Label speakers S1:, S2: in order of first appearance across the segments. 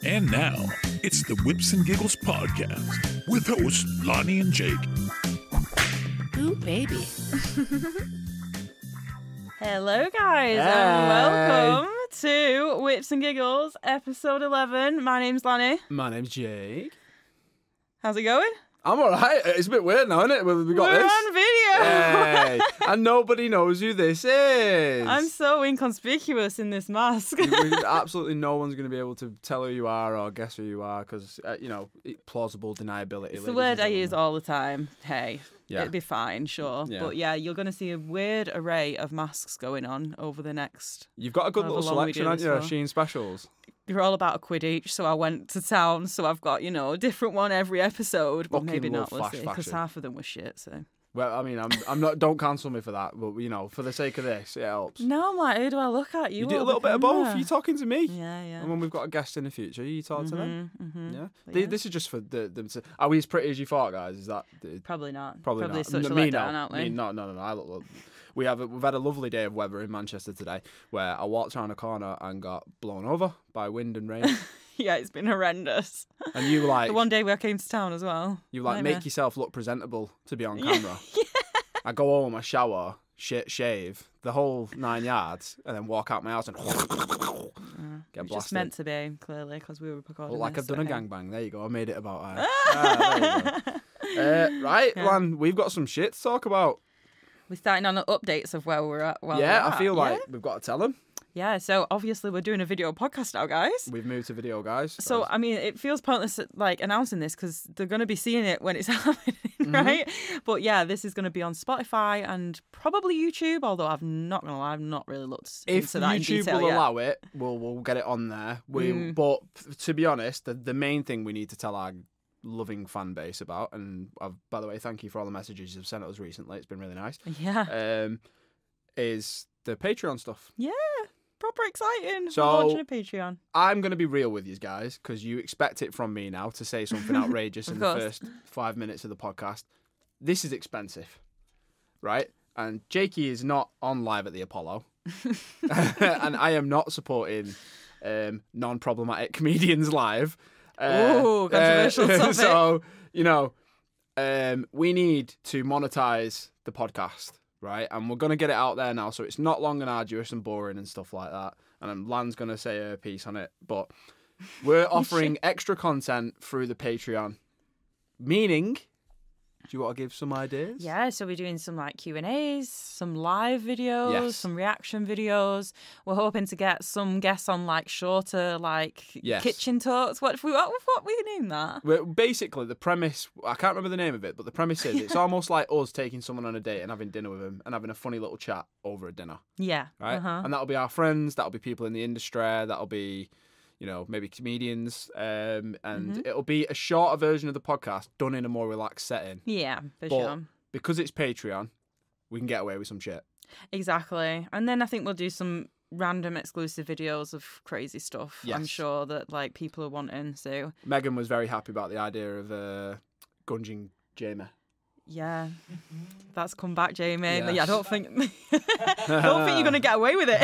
S1: And now, it's the Whips and Giggles podcast with hosts Lonnie and Jake.
S2: Ooh, baby.
S3: Hello, guys, and welcome to Whips and Giggles, episode 11. My name's Lanny.
S4: My name's Jake.
S3: How's it going?
S4: I'm alright. It's a bit weird now, isn't it? We got
S3: We're
S4: this.
S3: on video.
S4: Hey. And nobody knows who this is.
S3: I'm so inconspicuous in this mask.
S4: Absolutely no one's going to be able to tell who you are or guess who you are because, plausible deniability.
S3: It's the word I use all the time. Hey,
S4: Yeah.
S3: it'd be fine, sure.
S4: Yeah.
S3: But yeah, you're going to see a weird array of masks going on over the next...
S4: You've got a good
S3: However
S4: little
S3: long we
S4: selection,
S3: do
S4: haven't
S3: this
S4: you?
S3: for.
S4: Sheen specials.
S3: They're all about a quid each, so I went to town, so I've got, a different one every episode, but
S4: Fucking
S3: maybe
S4: love
S3: not, we'll
S4: flash
S3: see, because
S4: fashion.
S3: half of them were shit, so...
S4: Well, I mean, I'm not. Don't cancel me for that, but for the sake of this, it helps.
S3: No, I'm like, who do I look at?
S4: You do a
S3: or
S4: little
S3: the
S4: bit of both.
S3: camera?
S4: You're talking to me.
S3: Yeah, yeah.
S4: And when we've got a guest in the future, you talk to them. Yeah.
S3: But yeah.
S4: This is just for them to. Are we as pretty as you thought, guys? Is that
S3: Probably not.
S4: probably not?
S3: such a
S4: Me,
S3: letdown,
S4: no.
S3: aren't we?
S4: Me, no. I look. We've had a lovely day of weather in Manchester today, where I walked around a corner and got blown over by wind and rain.
S3: Yeah, it's been horrendous.
S4: And you like
S3: The one day where I came to town as well.
S4: nightmare. Make yourself look presentable to be on
S3: Yeah.
S4: camera. I go home, I shower, shave, the whole 9 yards, and then walk out my house and get
S3: Just
S4: blasted.
S3: meant to be, clearly, because we were recording
S4: Look like
S3: this,
S4: I've done a
S3: so hey.
S4: gangbang. There you go. I made it about there you go. Right,
S3: Yeah.
S4: Lan, we've got some shit to talk about.
S3: We're starting on the updates of where we're at.
S4: I feel like we've got to tell them.
S3: Yeah, so obviously we're doing a video podcast now, guys.
S4: We've moved to video, guys.
S3: So, I mean, it feels pointless, announcing this because they're going to be seeing it when it's happening, right? But yeah, this is going to be on Spotify and probably YouTube, although I've not going to lie, I've not really looked
S4: if
S3: into that in
S4: YouTube
S3: detail
S4: will
S3: yet.
S4: allow it, we'll get it on there. But to be honest, the main thing we need to tell our loving fan base about, and by the way, thank you for all the messages you've sent us recently. It's been really nice.
S3: Yeah.
S4: Is the Patreon stuff.
S3: Yeah. Proper exciting.
S4: So-
S3: We're launching a Patreon.
S4: I'm going to be real with you guys because you expect it from me now to say something outrageous
S3: Of
S4: in
S3: course.
S4: the first 5 minutes of the podcast. This is expensive, right? And Jakey is not on Live at the Apollo. And I am not supporting non-problematic comedians live.
S3: Ooh, controversial topic.
S4: So, we need to monetize the podcast, right? And we're going to get it out there now, so it's not long and arduous and boring and stuff like that. And Lan's going to say her piece on it. But we're offering extra content through the Patreon. Meaning, do you want to give some ideas?
S3: Yeah, so we're doing some Q&As, some live videos,
S4: Yes.
S3: some reaction videos. We're hoping to get some guests on shorter
S4: Yes.
S3: kitchen talks. What we name that?
S4: Well, basically, the premise, I can't remember the name of it, but the premise is it's almost like us taking someone on a date and having dinner with them and having a funny little chat over a dinner,
S3: Yeah.
S4: right? And that'll be our friends, that'll be people in the industry, that'll be, maybe comedians, and it'll be a shorter version of the podcast done in a more relaxed setting.
S3: Yeah, for
S4: But
S3: sure.
S4: because it's Patreon, we can get away with some shit.
S3: Exactly. And then I think we'll do some random exclusive videos of crazy stuff. I'm
S4: Yes.
S3: sure that people are wanting. So
S4: Megan was very happy about the idea of gunging Jamie.
S3: yeah, that's come back, Jamie.
S4: Yes.
S3: Yeah, I don't think you're gonna get away with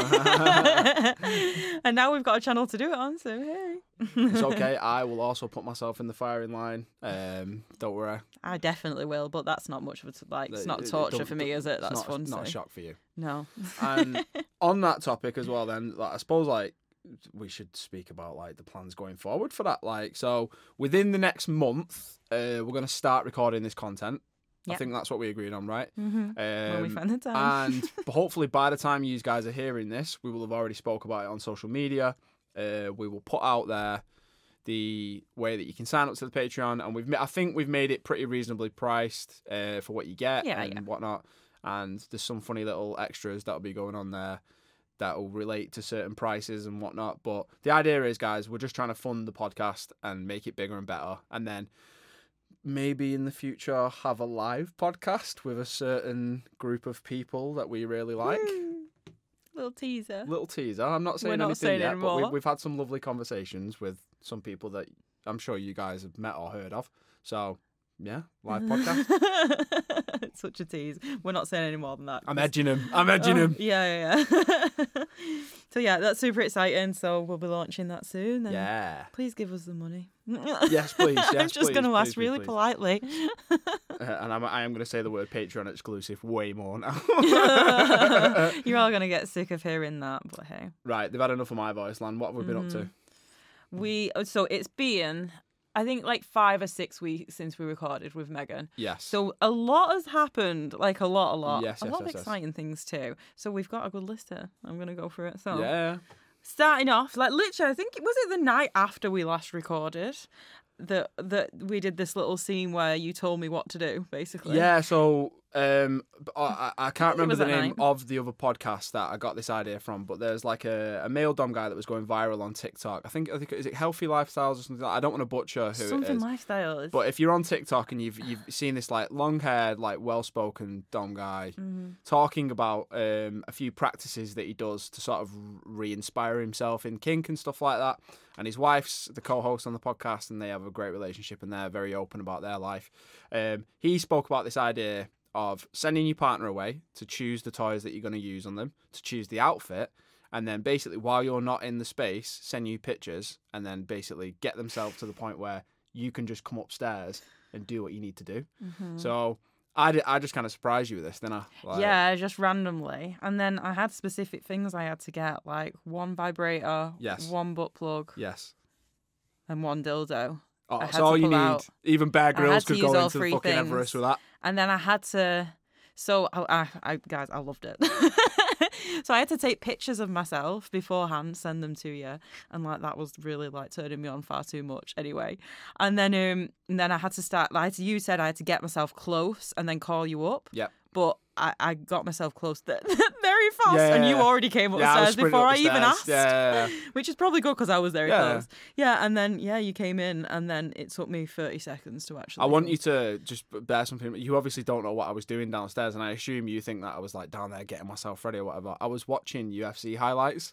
S3: it. And now we've got a channel to do it on. So hey,
S4: It's okay. I will also put myself in the firing line. Don't worry.
S3: I definitely will. But that's not much of it's not
S4: It-
S3: torture
S4: don't-
S3: for me, is it?
S4: it's
S3: That's
S4: not,
S3: fun.
S4: Not a
S3: so.
S4: shock for you.
S3: No.
S4: And on that topic as well, then I suppose we should speak about the plans going forward for that. So within the next month, we're going to start recording this content. I
S3: Yep.
S4: think that's what we agreed on, right?
S3: When we find the time.
S4: And hopefully by the time you guys are hearing this, we will have already spoke about it on social media. We will put out there the way that you can sign up to the Patreon, and I think we've made it pretty reasonably priced for what you get and whatnot. And there's some funny little extras that'll be going on there that will relate to certain prices and whatnot. But the idea is, guys, we're just trying to fund the podcast and make it bigger and better, and then maybe in the future have a live podcast with a certain group of people that we really like.
S3: Little teaser.
S4: Little teaser. I'm not saying
S3: We're not
S4: anything
S3: saying
S4: yet,
S3: anymore.
S4: but we've had some lovely conversations with some people that I'm sure you guys have met or heard of. So Yeah, live podcast.
S3: It's such a tease. We're not saying any more than that.
S4: I'm edging him. I'm edging him.
S3: Yeah. So yeah, that's super exciting. So we'll be launching that soon. And
S4: Yeah.
S3: please give us the money.
S4: Yes, please. Yes,
S3: I'm just going to ask really
S4: please.
S3: politely.
S4: And I am going to say the word Patreon exclusive way more now.
S3: You're all going to get sick of hearing that, but hey.
S4: Right, they've had enough of my voice, Lan. What have we been up to?
S3: So it's been, I think, like 5 or 6 weeks since we recorded with Megan.
S4: Yes.
S3: So a lot has happened, like a lot.
S4: Yes,
S3: a
S4: yes,
S3: lot
S4: yes,
S3: of
S4: yes.
S3: exciting things too. So we've got a good list here. I'm going to go through it. So
S4: Yeah.
S3: starting off, like literally, I think was it the night after we last recorded that we did this little scene where you told me what to do, basically.
S4: Yeah, so I can't
S3: it
S4: remember
S3: was
S4: the
S3: that
S4: name
S3: night.
S4: of the other podcast that I got this idea from, but there's like a male dom guy that was going viral on TikTok. I think is it Healthy Lifestyles or something like that? I don't want to butcher who
S3: Something
S4: it is.
S3: lifestyle.
S4: But if you're on TikTok and you've seen this like long-haired, like well-spoken dom guy talking about a few practices that he does to sort of re-inspire himself in kink and stuff like that, and his wife's the co-host on the podcast, and they have a great relationship, and they're very open about their life. He spoke about this idea of sending your partner away to choose the toys that you're going to use on them, to choose the outfit, and then basically while you're not in the space, send you pictures, and then basically get themselves to the point where you can just come upstairs and do what you need to do. So I just kind of surprised you with this, didn't I? Like,
S3: Yeah, just randomly. And then I had specific things I had to get, like one vibrator,
S4: Yes.
S3: one butt plug,
S4: Yes.
S3: and one dildo.
S4: Oh,
S3: I had
S4: that's all
S3: to
S4: you
S3: pull
S4: need.
S3: out.
S4: Even Bear
S3: I
S4: Grylls
S3: had to
S4: could
S3: use
S4: go
S3: all
S4: into the
S3: three
S4: fucking
S3: things.
S4: Everest with that.
S3: And then I had to... So, guys, I loved it. So I had to take pictures of myself beforehand, send them to you. And, like, that was really, like, turning me on far too much anyway. And then I had to start... You said I had to get myself close and then call you up.
S4: Yep.
S3: But I got myself close very fast,
S4: Yeah,
S3: and you
S4: yeah.
S3: already came
S4: Yeah, I was
S3: upstairs
S4: sprinting
S3: before
S4: up
S3: I
S4: the
S3: even
S4: stairs.
S3: asked.
S4: Yeah.
S3: Which is probably good because I was very
S4: Yeah.
S3: close. Yeah, and then you came in, and then it took me 30 seconds to actually.
S4: I want you to just bear something. You obviously don't know what I was doing downstairs, and I assume you think that I was like down there getting myself ready or whatever. I was watching UFC highlights.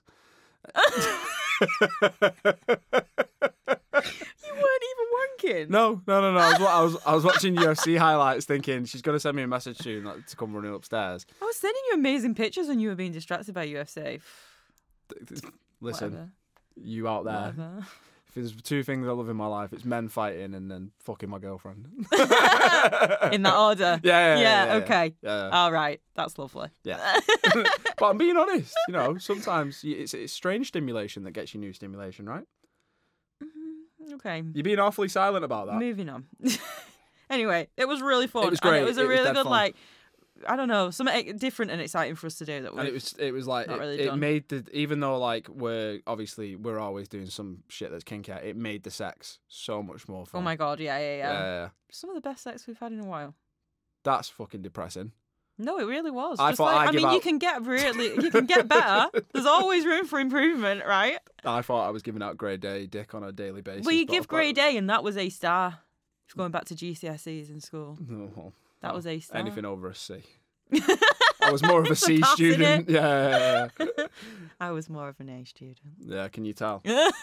S3: You weren't even wanking.
S4: No. I was watching UFC highlights, thinking she's gonna send me a message soon like, to come running upstairs.
S3: I was sending you amazing pictures, and you were being distracted by UFC.
S4: Listen,
S3: Whatever.
S4: you out there.
S3: Whatever.
S4: If there's two things I love in my life, it's men fighting and then fucking my girlfriend.
S3: In that order.
S4: Yeah.
S3: Okay.
S4: Yeah.
S3: All right. That's lovely.
S4: Yeah. But I'm being honest, sometimes it's strange stimulation that gets you new stimulation, right?
S3: Okay.
S4: You're being awfully silent about that.
S3: Moving on. Anyway, it was really fun.
S4: It was
S3: And
S4: great.
S3: it was a
S4: It was
S3: really
S4: dead
S3: good,
S4: fun.
S3: like, I don't know, something different and exciting for us to do. That
S4: And it was like
S3: not really
S4: it
S3: done.
S4: made even though like we're always doing some shit that's kinky, it made the sex so much more fun.
S3: Oh my God. Yeah.
S4: Yeah.
S3: Some of the best sex we've had in a while.
S4: That's fucking depressing.
S3: No, it really was.
S4: I
S3: Just
S4: thought
S3: like,
S4: I'd give
S3: you
S4: out-
S3: can get better. There's always room for improvement, right?
S4: I thought I was giving out grade A dick on a daily basis.
S3: Well, you
S4: but
S3: give
S4: I've
S3: grade A, and that was a star. Going back to GCSEs in school,
S4: No,
S3: that was a star.
S4: anything over a C. I was more of a C
S3: Passing
S4: student.
S3: it.
S4: Yeah.
S3: I was more of an A student.
S4: Yeah, can you tell?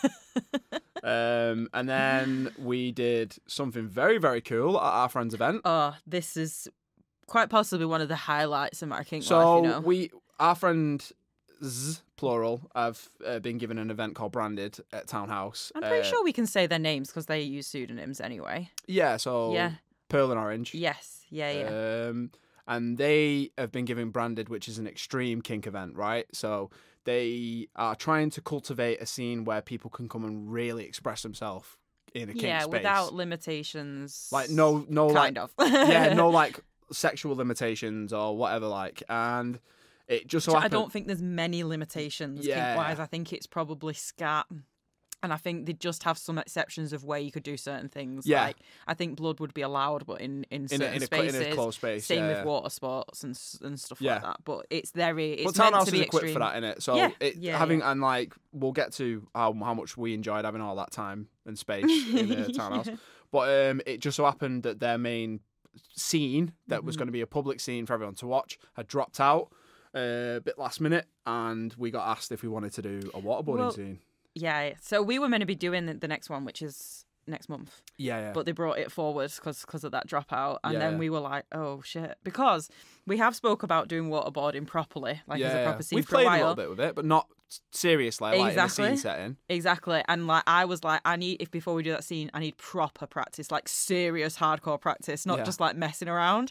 S4: And then we did something very, very cool at our friend's event.
S3: Oh, this is quite possibly one of the highlights of my kink
S4: So
S3: life,
S4: our friends, plural, have been given an event called Branded at Townhouse.
S3: I'm pretty sure we can say their names because they use pseudonyms anyway.
S4: Yeah, so
S3: Yeah.
S4: Pearl and Orange.
S3: Yes. Yeah.
S4: And they have been given Branded, which is an extreme kink event, right? So they are trying to cultivate a scene where people can come and really express themselves in a kink
S3: Yeah,
S4: space.
S3: without limitations.
S4: Like no
S3: kind of.
S4: yeah, no like sexual limitations or whatever, like, and it just so
S3: I
S4: happened.
S3: don't think there's many limitations kink-wise. I think it's probably scat. And I think they just have some exceptions of where you could do certain things.
S4: Yeah.
S3: Like, I think blood would be allowed, but in certain
S4: in
S3: spaces.
S4: a closed space.
S3: Same
S4: yeah.
S3: with water sports and stuff
S4: Yeah.
S3: like that. But it's very, it's
S4: But
S3: meant
S4: Townhouse
S3: to
S4: is
S3: be
S4: equipped
S3: extreme.
S4: for that, innit? So and like we'll get to how much we enjoyed having all that time and space in Townhouse. But it just so happened that their main scene that was going to be a public scene for everyone to watch had dropped out a bit last minute, and we got asked if we wanted to do a waterboarding scene.
S3: Yeah, so we were meant to be doing the next one, which is next month.
S4: Yeah.
S3: But they brought it forward because of that dropout. And
S4: Yeah,
S3: then
S4: yeah.
S3: we were like, oh, shit. Because we have spoke about doing waterboarding properly, like as a proper scene
S4: We've
S3: for a
S4: played
S3: while.
S4: a little bit with it, but not seriously, like in a
S3: Exactly.
S4: scene setting.
S3: Exactly. And like I was like, if before we do that scene, I need proper practice, like serious hardcore practice, not
S4: Yeah.
S3: just like messing around.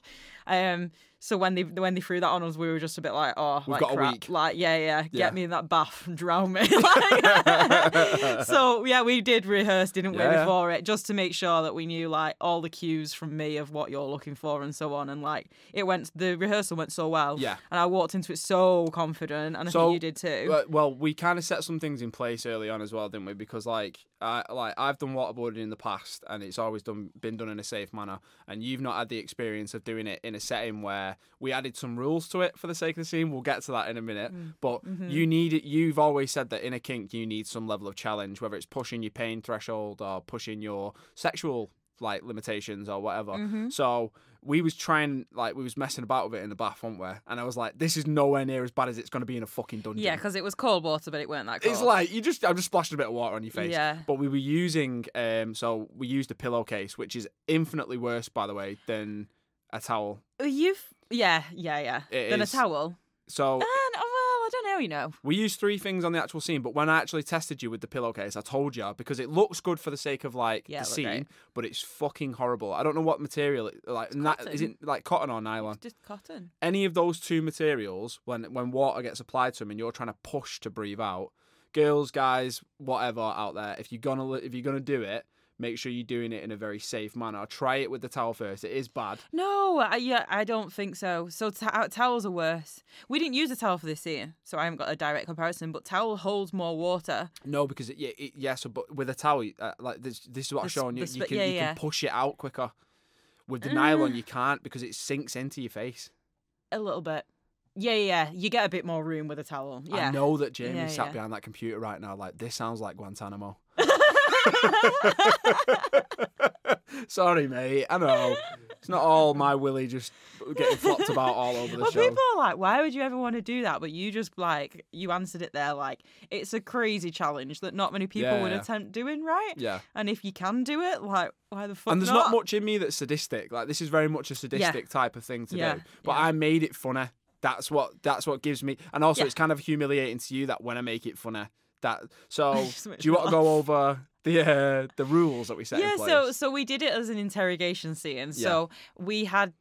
S3: So when they threw that on us, we were just a bit like, oh,
S4: We've
S3: like
S4: got a
S3: crap.
S4: week.
S3: Like, yeah,
S4: Yeah.
S3: get me in that bath and drown me. Like, so yeah, we did rehearse, didn't we,
S4: Yeah.
S3: before it, just to make sure that we knew like all the cues from me of what you're looking for and so on. And like the rehearsal went so well.
S4: Yeah.
S3: And I walked into it so confident, and I think you did too.
S4: Well, we kind of set some things in place early on as well, didn't we? Because I've done waterboarding in the past, and it's always been done in a safe manner. And you've not had the experience of doing it in a setting where we added some rules to it for the sake of the scene. We'll get to that in a minute. But you need it. You've always said that in a kink, you need some level of challenge, whether it's pushing your pain threshold or pushing your sexual like limitations or whatever. So we was messing about with it in the bath, weren't we? And I was like, this is nowhere near as bad as it's going to be in a fucking dungeon.
S3: Yeah, because it was cold water, but it weren't that cold.
S4: It's like I just splashed a bit of water on your face.
S3: Yeah.
S4: But we were using we used a pillowcase, which is infinitely worse, by the way, than a towel.
S3: Yeah.
S4: It
S3: Than
S4: is.
S3: a towel.
S4: So
S3: Well, I don't know, you know.
S4: we used 3 things on the actual scene, but when I actually tested you with the pillowcase, I told you, because it looks good for the sake of like
S3: Yeah,
S4: the
S3: it looked
S4: scene,
S3: great.
S4: but it's fucking horrible. I don't know what material is it like cotton or nylon?
S3: It's just cotton.
S4: Any of those 2 materials, when water gets applied to them and you're trying to push to breathe out, girls, guys, whatever out there, if you're gonna do it, make sure you're doing it in a very safe manner. Try it with the towel first. It is bad.
S3: No, I don't think so. So towels are worse. We didn't use a towel for this scene, so I haven't got a direct comparison. But towel holds more water.
S4: No, because so but with a towel, like this is what I'm showing you. You can push it out quicker. With the nylon, you can't because it sinks into your face.
S3: A little bit. Yeah. You get a bit more room with a towel. Yeah.
S4: I know that Jamie's sat
S3: Yeah.
S4: behind that computer right now. Like, this sounds like Guantanamo. Sorry, mate. I know. It's not all my willy just getting flopped about all over the
S3: Well,
S4: show.
S3: people are like, why would you ever want to do that? But you just you answered it there like it's a crazy challenge that not many people would attempt doing, right?
S4: Yeah.
S3: And if you can do it, like, why the fuck
S4: And there's not much in me that's sadistic. Like, this is very much a sadistic type of thing to do. But I made it funny. That's what gives me. And also, it's kind of humiliating to you that when I make it funny. So, do you want to go over the rules that we set in place?
S3: Yeah, so we did it as an interrogation scene. So we had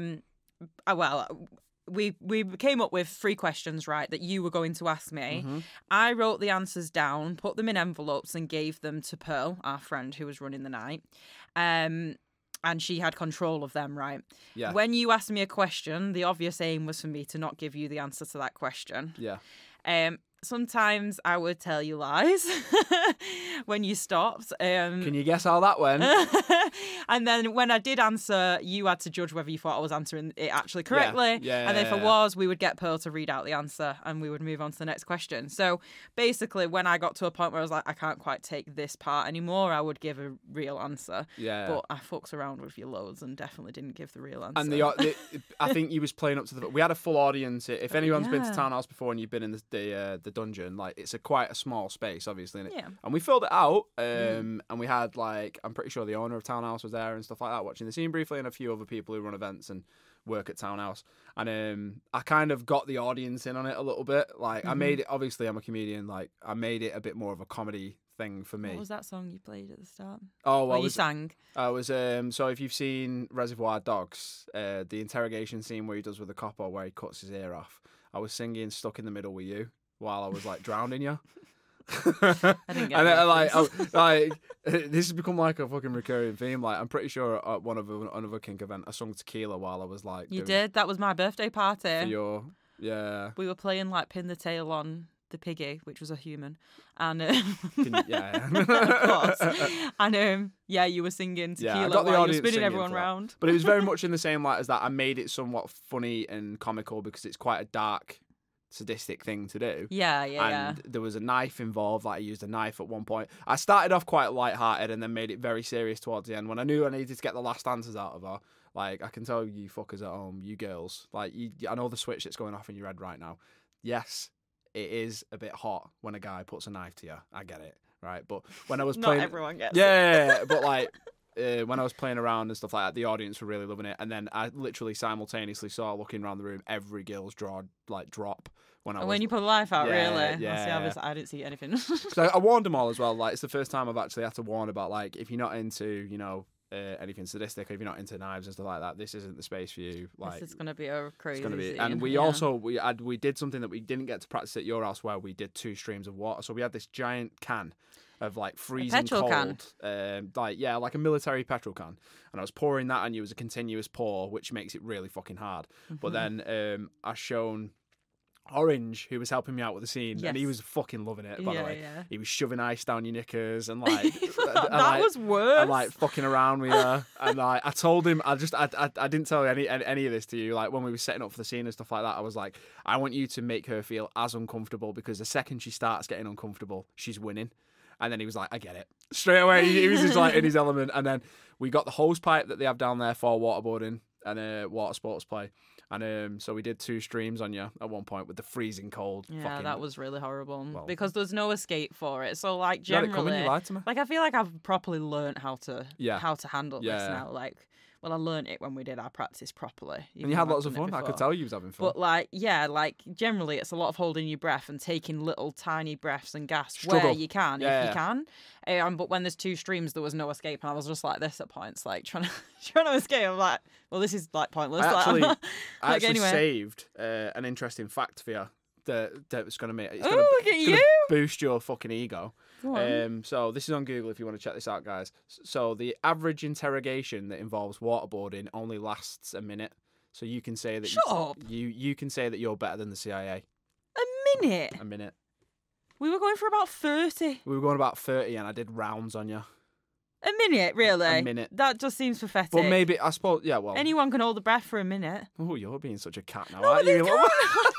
S3: we came up with 3 questions, right, that you were going to ask me. I wrote the answers down, put them in envelopes, and gave them to Pearl, our friend who was running the night. And she had control of them, right?
S4: Yeah.
S3: When you asked me a question, the obvious aim was for me to not give you the answer to that question.
S4: Yeah.
S3: Sometimes I would tell you lies when you stopped.
S4: Can you guess how that went?
S3: And then when I did answer, you had to judge whether you thought I was answering it actually correctly.
S4: Yeah,
S3: and then if I was, we would get Pearl to read out the answer and we would move on to the next question. So basically, when I got to a point where I was like, I can't quite take this part anymore, I would give a real answer.
S4: Yeah.
S3: But I fucked around with you loads and definitely didn't give the real answer.
S4: And I think you was playing up to we had a full audience. If anyone's been to Townhouse before and you've been in the dungeon, like, it's quite a small space, obviously, innit?
S3: Yeah.
S4: And we filled it out, and we had, like, I'm pretty sure the owner of Townhouse was there and stuff like that, watching the scene briefly, and a few other people who run events and work at Townhouse. And I kind of got the audience in on it a little bit. Like, I made it, obviously I'm a comedian, like, I made it a bit more of a comedy thing for me.
S3: What was that song you played at the start?
S4: Oh, well,
S3: you sang?
S4: I was so if you've seen Reservoir Dogs, the interrogation scene where he does with the copper where he cuts his ear off, I was singing Stuck in the Middle with You while I was like drowning you.
S3: I didn't get
S4: and
S3: that.
S4: like this has become like a fucking recurring theme. Like, I'm pretty sure at another kink event I sung Tequila while I was like
S3: You did? That was my birthday party.
S4: for your
S3: We were playing like Pin the Tail on the piggy, which was a human, and
S4: yeah.
S3: of course, and you were singing Tequila
S4: I got the
S3: while you were
S4: audience
S3: spinning
S4: singing
S3: everyone
S4: for that.
S3: round.
S4: But it was very much in the same light as that. I made it somewhat funny and comical because it's quite a dark, sadistic thing to do.
S3: Yeah.
S4: And there was a knife involved. Like, I used a knife at one point. I started off quite light-hearted and then made it very serious towards the end when I knew I needed to get the last answers out of her. Like, I can tell you fuckers at home, you girls, like, I know the switch that's going off in your head right now. Yes, it is a bit hot when a guy puts a knife to you. I get it. right? But when I was
S3: Not
S4: playing,
S3: everyone gets
S4: yeah, but like. When I was playing around and stuff like that, the audience were really loving it. And then I literally simultaneously saw, looking around the room, every girl's jaw drop when I was.
S3: When you put the life out,
S4: Yeah,
S3: really?
S4: yeah.
S3: I didn't see anything.
S4: So I warned them all as well. Like, it's the first time I've actually had to warn about, like, if you're not into, anything sadistic, or if you're not into knives and stuff like that, this isn't the space for you. Like,
S3: This is going to be a crazy.
S4: it's gonna be.
S3: scene.
S4: And we
S3: Yeah.
S4: also we did something that we didn't get to practice at your house, where we did 2 streams of water. So we had this giant can of like freezing
S3: petrol
S4: cold,
S3: can?
S4: like a military petrol can, and I was pouring that on you as a continuous pour, which makes it really fucking hard. But then I shown Orange, who was helping me out with the scene, and he
S3: Yes.
S4: was fucking loving it. By the way,
S3: Yeah.
S4: he was shoving ice down your knickers and like
S3: That was worse.
S4: and like fucking around with her. And like I told him, I didn't tell any of this to you. Like when we were setting up for the scene and stuff like that, I was like, I want you to make her feel as uncomfortable, because the second she starts getting uncomfortable, she's winning. And then he was like, I get it. Straight away, he was just like in his element. And then we got the hose pipe that they have down there for waterboarding and water sports play. And so we did 2 streams on you at one point with the freezing cold.
S3: Yeah, that was really horrible
S4: well-
S3: because there's no escape for it. So like
S4: You had it
S3: generally,
S4: coming, you lied to me.
S3: like I feel like I've properly learned how to
S4: Yeah.
S3: handle this
S4: Yeah.
S3: now. Like, well, I learned it when we did our practice properly.
S4: And you had lots of fun. I could tell you was having fun.
S3: But like, yeah, like generally it's a lot of holding your breath and taking little tiny breaths and gasps
S4: Struggle.
S3: where you can,
S4: Yeah,
S3: if you can. But when there's 2 streams, there was no escape, and I was just like this at points, like trying to escape. I'm like, well, this is like pointless.
S4: I
S3: Like,
S4: actually,
S3: like,
S4: I actually
S3: anyway.
S4: saved an interesting fact for you that's going to make
S3: Ooh, look at you.
S4: boost your fucking ego.
S3: Go on.
S4: So this is on Google if you want to check this out, guys. So the average interrogation that involves waterboarding only lasts a minute. So you can say that
S3: Shut up.
S4: you can say that you're better than the CIA.
S3: A minute.
S4: A minute.
S3: We were going for about 30.
S4: We were going about 30, and I did rounds on you.
S3: A minute, really?
S4: A minute.
S3: That just seems pathetic.
S4: But maybe I suppose, yeah. Well,
S3: Anyone can hold the breath for a minute.
S4: oh, you're being such a cat now,
S3: No,
S4: aren't
S3: they
S4: you?
S3: can't.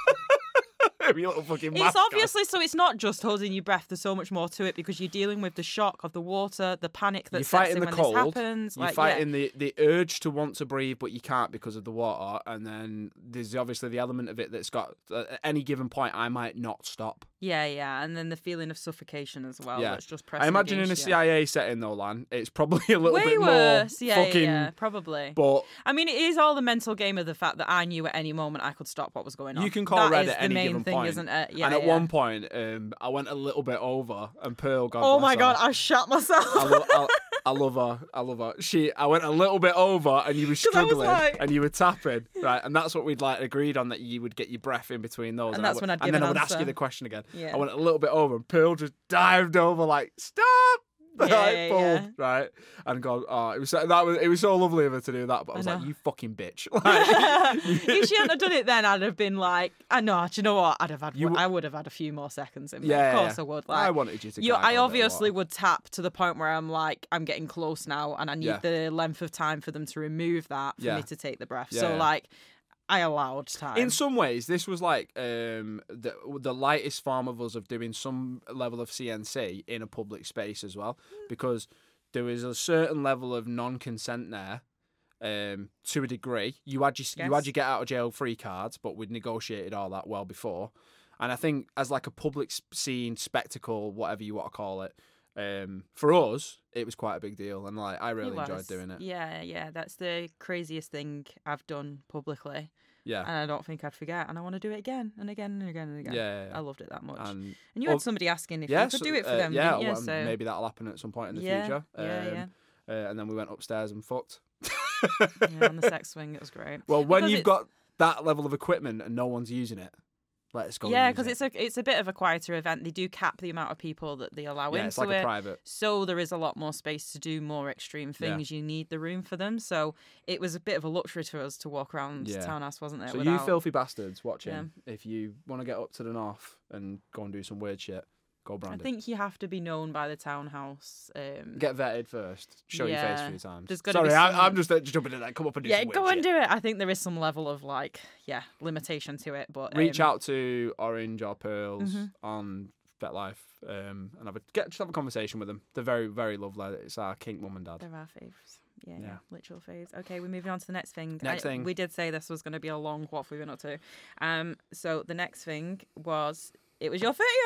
S4: You little fucking
S3: It's
S4: mascot.
S3: obviously, so it's not just holding your breath. There's so much more to it because you're dealing with the shock of the water, the panic that
S4: You're
S3: sets
S4: fighting
S3: in
S4: the
S3: when
S4: cold.
S3: this happens.
S4: You're
S3: Like,
S4: fighting the urge to want to breathe, but you can't because of the water. And then there's obviously the element of it that's got at any given point I might not stop.
S3: yeah, and then the feeling of suffocation as well.
S4: Yeah.
S3: That's just pressing
S4: I imagine in a
S3: against you.
S4: CIA setting though, Lan, it's probably a little
S3: Way
S4: bit
S3: worse.
S4: more
S3: Yeah,
S4: fucking.
S3: yeah, probably.
S4: But
S3: I mean, it is all the mental game of the fact that I knew at any moment I could stop what was going on.
S4: you can call
S3: That
S4: red
S3: is
S4: at
S3: the
S4: any
S3: main
S4: given
S3: thing,
S4: point.
S3: isn't it? Yeah.
S4: And at
S3: yeah.
S4: one point, I went a little bit over, and Pearl, God
S3: Oh
S4: bless
S3: my
S4: her,
S3: god, I shot myself.
S4: I love her. I love her. I went a little bit over, and you were
S3: I was
S4: struggling,
S3: like-
S4: and you were tapping, right? And that's what we'd like agreed on, that you would get your breath in between those.
S3: And that's when I'd give
S4: and then
S3: an
S4: I would ask
S3: answer.
S4: you the question again.
S3: Yeah.
S4: I went a little bit over, and Pearl just dived over, like stop,
S3: Yeah,
S4: like
S3: yeah,
S4: pulled,
S3: yeah.
S4: right? And God, oh, it was so lovely of her to do that. But I was like,
S3: know.
S4: you fucking bitch. Like,
S3: If she hadn't have done it then, I'd have been like, I know, do you know what? I would have had a few more seconds in me.
S4: Yeah,
S3: Of course
S4: yeah.
S3: I would.
S4: I
S3: Like,
S4: wanted you to.
S3: I
S4: gag on a bit of
S3: obviously
S4: water.
S3: would tap to the point where I'm like, I'm getting close now, and I need
S4: Yeah.
S3: the length of time for them to remove that for
S4: Yeah.
S3: me to take the breath.
S4: Yeah,
S3: So
S4: yeah.
S3: like, I allowed time.
S4: In some ways, this was like the lightest form of us of doing some level of CNC in a public space as well, because there was a certain level of non-consent there. To a degree, you had your get out of jail free cards, but we'd negotiated all that well before. And I think as like a public scene spectacle, whatever you want to call it, for us, it was quite a big deal, and like I really enjoyed doing it.
S3: Yeah, that's the craziest thing I've done publicly,
S4: Yeah,
S3: and I don't think I'd forget. And I want to do it again and again and again and again.
S4: yeah.
S3: I loved it that much.
S4: And
S3: you
S4: well,
S3: had somebody asking if
S4: yeah,
S3: you could do it for them.
S4: Yeah,
S3: didn't you?
S4: well,
S3: So
S4: maybe that'll happen at some point in the
S3: yeah,
S4: future.
S3: yeah.
S4: And then we went upstairs and fucked.
S3: Yeah, on the sex swing, it was great.
S4: Well, when
S3: Because
S4: you've
S3: it's-
S4: got that level of equipment and no one's using it, let's go.
S3: Yeah,
S4: because
S3: because it's a bit of a quieter event. They do cap the amount of people that they allow into
S4: it's like
S3: it.
S4: a private.
S3: So there is a lot more space to do more extreme
S4: Yeah.
S3: things. You need the room for them. So it was a bit of a luxury to us to walk around
S4: Yeah.
S3: Townhouse, wasn't it?
S4: So you
S3: without-
S4: filthy bastards watching,
S3: Yeah.
S4: if you want to get up to the north and go and do some weird shit, go
S3: I
S4: Brandon.
S3: think you have to be known by the Townhouse.
S4: Get vetted first. Show your face
S3: Yeah.
S4: a few times.
S3: There's gotta
S4: Sorry,
S3: be some-
S4: I'm just jumping in there. Come up and do
S3: Yeah,
S4: some weird
S3: go and
S4: shit.
S3: do it. I think there is some level of limitation to it, but
S4: Reach out to Orange or Pearls
S3: Mm-hmm.
S4: on FetLife and just have a conversation with them. They're very, very lovely. It's our kink mum and dad.
S3: They're our faves. Yeah,
S4: Yeah.
S3: literal faves. Okay, we're moving on to the next thing.
S4: Next thing.
S3: We did say this was going to be a long what we've been up to. So the next thing was, it was your 30th.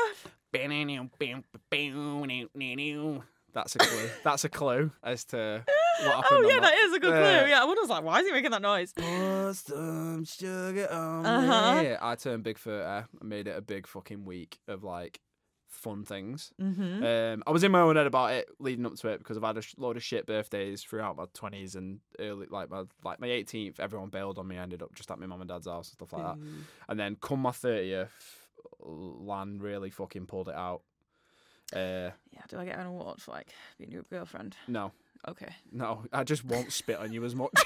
S4: That's a clue. That's a clue as to what happened.
S3: Oh,
S4: on
S3: yeah, that is a good clue. Yeah, I was like, why is he making that noise?
S4: Put some sugar on me. I turned big 30. I made it a big fucking week of like fun things.
S3: Mm-hmm.
S4: I was in my own head about it leading up to it because I've had a load of shit birthdays throughout my 20s and early, like my 18th. Everyone bailed on me. I ended up just at my mum and dad's house and stuff like that. And then come my 30th, Lan really fucking pulled it out.
S3: Yeah, do I get an award for like being your girlfriend?
S4: No.
S3: Okay.
S4: No, I just won't spit on you as much.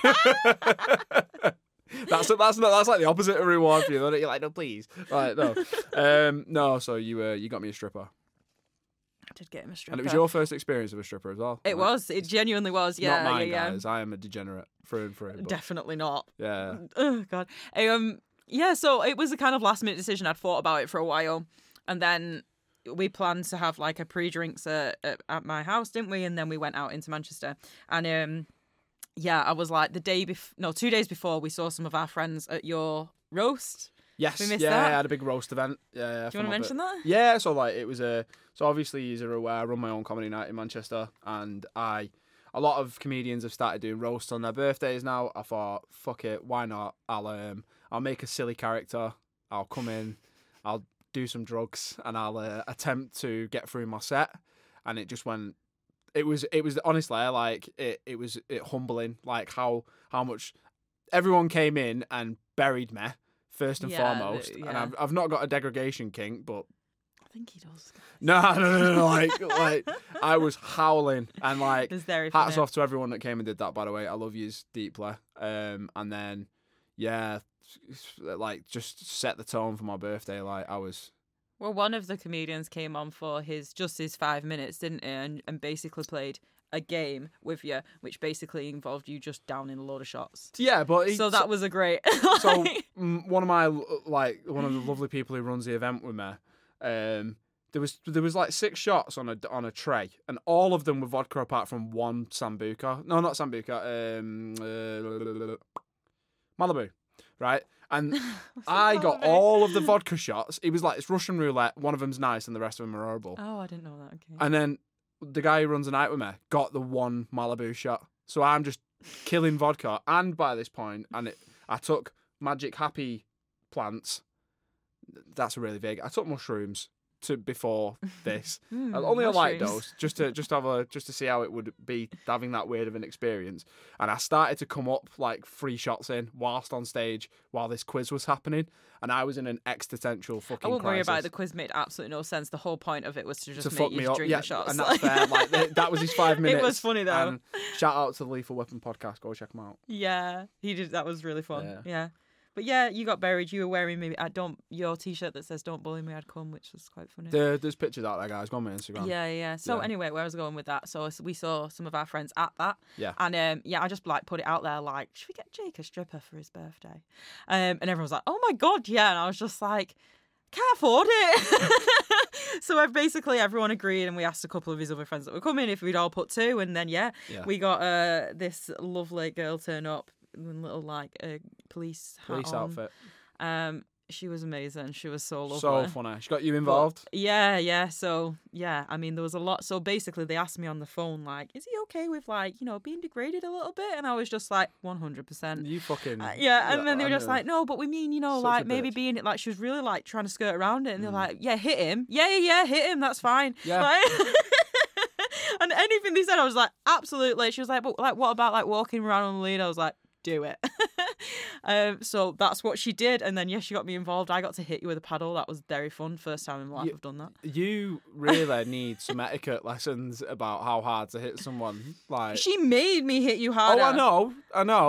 S4: That's like the opposite of reward for you. You're like, no, please. Like, no. No, so you got me a stripper.
S3: I did get him a stripper.
S4: And it was your first experience of a stripper as well.
S3: It was. It genuinely was. Yeah.
S4: Not mine,
S3: yeah.
S4: guys. I am a degenerate through and through. But
S3: Definitely not.
S4: yeah.
S3: Oh God. Yeah. So it was a kind of last minute decision. I'd thought about it for a while, and then we planned to have like a pre-drinks at my house, didn't we? And then we went out into Manchester, and yeah, I was like 2 days before we saw some of our friends at your roast.
S4: Yes,
S3: we missed
S4: yeah,
S3: that.
S4: I had a big roast event. Yeah.
S3: Do you want to mention that?
S4: Yeah, so like it was so obviously you're aware I run my own comedy night in Manchester, and a lot of comedians have started doing roasts on their birthdays now. I thought, fuck it, why not? I'll make a silly character. I'll come in, I'll do some drugs, and I'll attempt to get through my set. And it just went. It was honestly like it was humbling, like how much everyone came in and buried me first and foremost.
S3: Yeah.
S4: And I've not got a degradation kink, but
S3: I think he does.
S4: no, like I was howling, and like
S3: It's very
S4: hats
S3: funny.
S4: off to everyone that came and did that. By the way, I love yous deeply. And then yeah, like just set the tone for my birthday. Like I was.
S3: Well, one of the comedians came on for his 5 minutes, didn't he? And basically played a game with you, which basically involved you just downing a load of shots.
S4: Yeah, but
S3: So that was a great.
S4: So one of the lovely people who runs the event with me, there was like 6 shots on a tray, and all of them were vodka apart from one Sambuca. No, not Sambuca. Malibu, right? And I got all of the vodka shots. It was like it's Russian roulette. One of them's nice, and the rest of them are horrible.
S3: Oh, I didn't know that. Okay.
S4: And then the guy who runs the night with me got the one Malibu shot. So I'm just killing vodka. And by this point, I took magic happy plants. That's really vague. I took mushrooms before this. Only a light dose, just to see how it would be having that weird of an experience. And I started to come up like 3 shots in whilst on stage while this quiz was happening, and I was in an existential fucking
S3: I won't worry
S4: crisis.
S3: about it. The quiz made absolutely no sense. The whole point of it was to just
S4: To
S3: make
S4: fuck
S3: you
S4: me up,
S3: drink
S4: yeah,
S3: the shots.
S4: and that's fair. Like that was his 5 minutes.
S3: It was funny though.
S4: And shout out to the Lethal Weapon podcast. Go check them out.
S3: Yeah, he did. That was really fun.
S4: Yeah.
S3: Yeah. But yeah, you got buried. You were wearing maybe your t-shirt that says "Don't bully me, I'd come," which was quite funny.
S4: There's pictures out there, guys. Go on my Instagram.
S3: Yeah. So
S4: Yeah.
S3: anyway, where I was going with that, so we saw some of our friends at that.
S4: Yeah.
S3: And I just like put it out there, like, should we get Jake a stripper for his birthday? And everyone was like, oh my God, yeah. And I was just like, can't afford it. So everyone agreed, and we asked a couple of his other friends that were coming if we'd all put 2, and then we got this lovely girl turn up in little like police hat on.
S4: outfit.
S3: She was amazing. She was so lovely.
S4: So funny. She got you involved.
S3: Yeah. So yeah, I mean, there was a lot. So basically, they asked me on the phone, like, "Is he okay with like being degraded a little bit?" And I was just like, 100%.
S4: You fucking
S3: Yeah, and then they were just like, no, but we mean,
S4: Such
S3: like
S4: a
S3: maybe
S4: bitch.
S3: being like she was really like trying to skirt around it, and they're like, yeah, hit him, yeah, hit him, that's fine.
S4: Yeah.
S3: Like, and anything they said, I was like, absolutely. She was like, but like, what about like walking around on the lead? I was like, do it. So that's what she did, and then she got me involved. I got to hit you with a paddle. That was very fun. First time in my life I've done that.
S4: You really need some etiquette lessons about how hard to hit someone. Like
S3: She made me hit you harder.
S4: Oh, I know.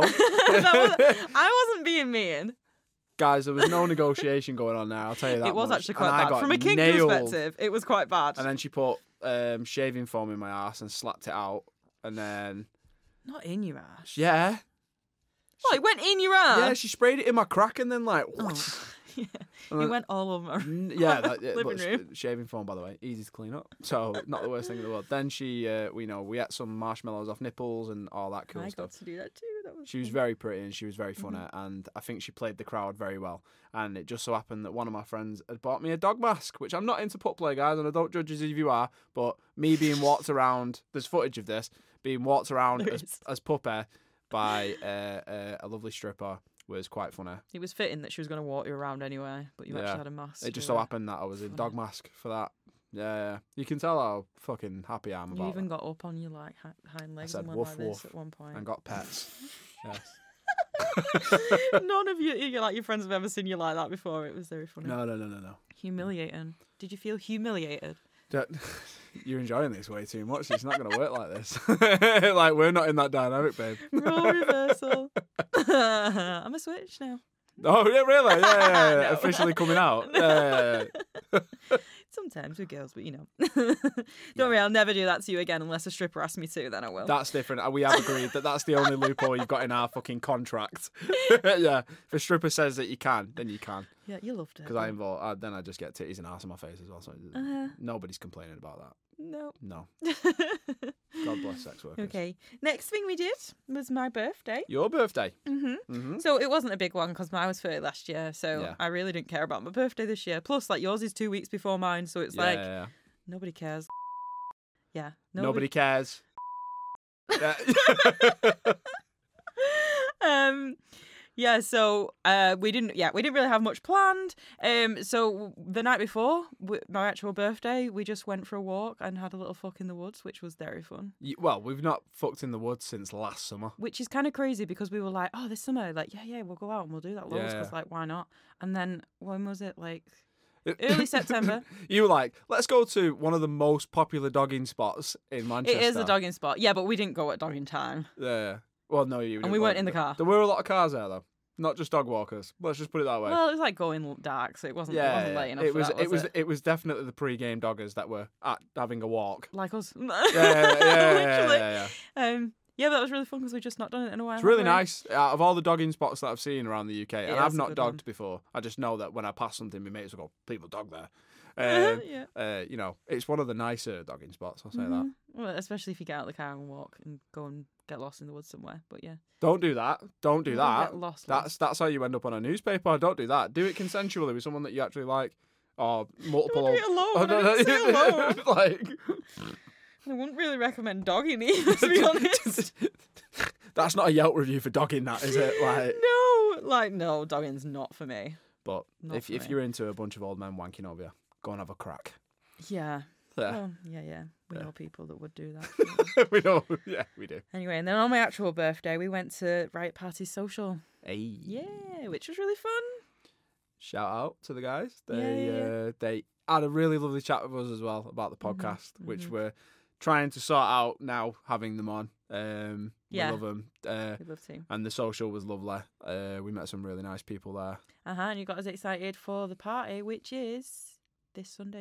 S3: I wasn't being mean.
S4: Guys, there was no negotiation going on there. I'll tell you that.
S3: It was
S4: much.
S3: actually
S4: And
S3: quite
S4: I
S3: bad.
S4: got
S3: From a kink
S4: nailed.
S3: perspective, it was quite bad.
S4: And then she put shaving foam in my ass and slapped it out, and then
S3: Not in your ass.
S4: yeah.
S3: What, it went in your ass?
S4: Yeah, she sprayed it in my crack and then like,
S3: Oh. Yeah.
S4: And
S3: It
S4: then-
S3: went all over.
S4: yeah,
S3: Living
S4: but
S3: room.
S4: shaving foam, by the way, easy to clean up, so not the worst thing in the world. Then she, we ate some marshmallows off nipples and all that cool
S3: I
S4: stuff.
S3: got to do that too, though.
S4: She was very pretty and she was very funny, and I think she played the crowd very well. And it just so happened that one of my friends had bought me a dog mask, which I'm not into pup play, guys, and I don't judge as if you are, but me being walked around, there's footage of this, being walked around as puppy by a lovely stripper was quite funny.
S3: It was fitting that she was going to walk you around anyway, but you actually had a mask.
S4: It just so happened that I was in dog mask for that. Yeah. You can tell how fucking happy I am about it.
S3: You even got up on your like hind legs and went
S4: woof,
S3: like this
S4: woof,
S3: at one point.
S4: and got pets. Yes.
S3: None of your friends have ever seen you like that before. It was very funny.
S4: No.
S3: Humiliating. Did you feel humiliated?
S4: You're enjoying this way too much. It's not going to work like this. Like, we're not in that dynamic, babe.
S3: Role reversal. I'm a switch now.
S4: Oh, yeah, really? Yeah.
S3: No.
S4: Officially coming out. Yeah.
S3: Sometimes with girls, but don't worry, I'll never do that to you again unless a stripper asks me to, then I will.
S4: That's different. We have agreed that that's the only loophole you've got in our fucking contract. Yeah. If a stripper says that you can, then you can.
S3: Yeah, you loved it.
S4: Because then I just get titties and ass in my face as well. So nobody's complaining about that. No. God bless sex workers.
S3: Okay. Next thing we did was my birthday.
S4: Your birthday.
S3: So it wasn't a big one because mine was 30 last year. So I really didn't care about my birthday this year. Plus, like, yours is 2 weeks before mine. So it's nobody cares. Yeah.
S4: Nobody cares. Yeah.
S3: Yeah, so we didn't really have much planned. So the night before my actual birthday, we just went for a walk and had a little fuck in the woods, which was very fun.
S4: Well, we've not fucked in the woods since last summer.
S3: Which is kind of crazy because we were like, oh, this summer, like, yeah, we'll go out and we'll do that loads because, like, why not? And then when was it? Like, early September.
S4: You were like, let's go to one of the most popular dogging spots in Manchester.
S3: It is a dogging spot. Yeah, but we didn't go at dogging time.
S4: Yeah. Well, no, you didn't.
S3: And we weren't in the car.
S4: There were a lot of cars there, though. Not just dog walkers. Let's just put it that way.
S3: Well, it was like going dark, so it wasn't late enough.
S4: It was definitely the pre-game doggers that were having a walk.
S3: Like us.
S4: Yeah.
S3: Yeah, but that was really fun because we've just not done it in a while.
S4: It's really nice. Out of all the dogging spots that I've seen around the UK, and I've not dogged
S3: one.
S4: before, I just know that when I pass something, my mates will go, people dog there. It's one of the nicer dogging spots, I'll say that.
S3: Well, especially if you get out of the car and walk and go and get lost in the woods somewhere. But yeah.
S4: Don't do that. Don't do that.
S3: Get lost.
S4: That's how you end up on a newspaper. Don't do that. Do it consensually with someone that you actually like. Or multiple.
S3: Don't do it alone. I didn't say alone.
S4: Like,
S3: I wouldn't really recommend dogging either, to be honest.
S4: That's not a Yelp review for dogging, that, is it?
S3: No, dogging's not for me.
S4: But if you're into a bunch of old men wanking over you, go and have a crack.
S3: Yeah.
S4: Yeah.
S3: Well, yeah. We know people that would do that.
S4: We know. Yeah, we do.
S3: Anyway, and then on my actual birthday, we went to Riot Party Social.
S4: Hey.
S3: Yeah, which was really fun.
S4: Shout out to the guys.
S3: Yeah.
S4: They had a really lovely chat with us as well about the podcast, which we're trying to sort out now, having them on. We love them.
S3: Good love team.
S4: And the social was lovely. We met some really nice people there.
S3: And you got us excited for the party, which is this Sunday.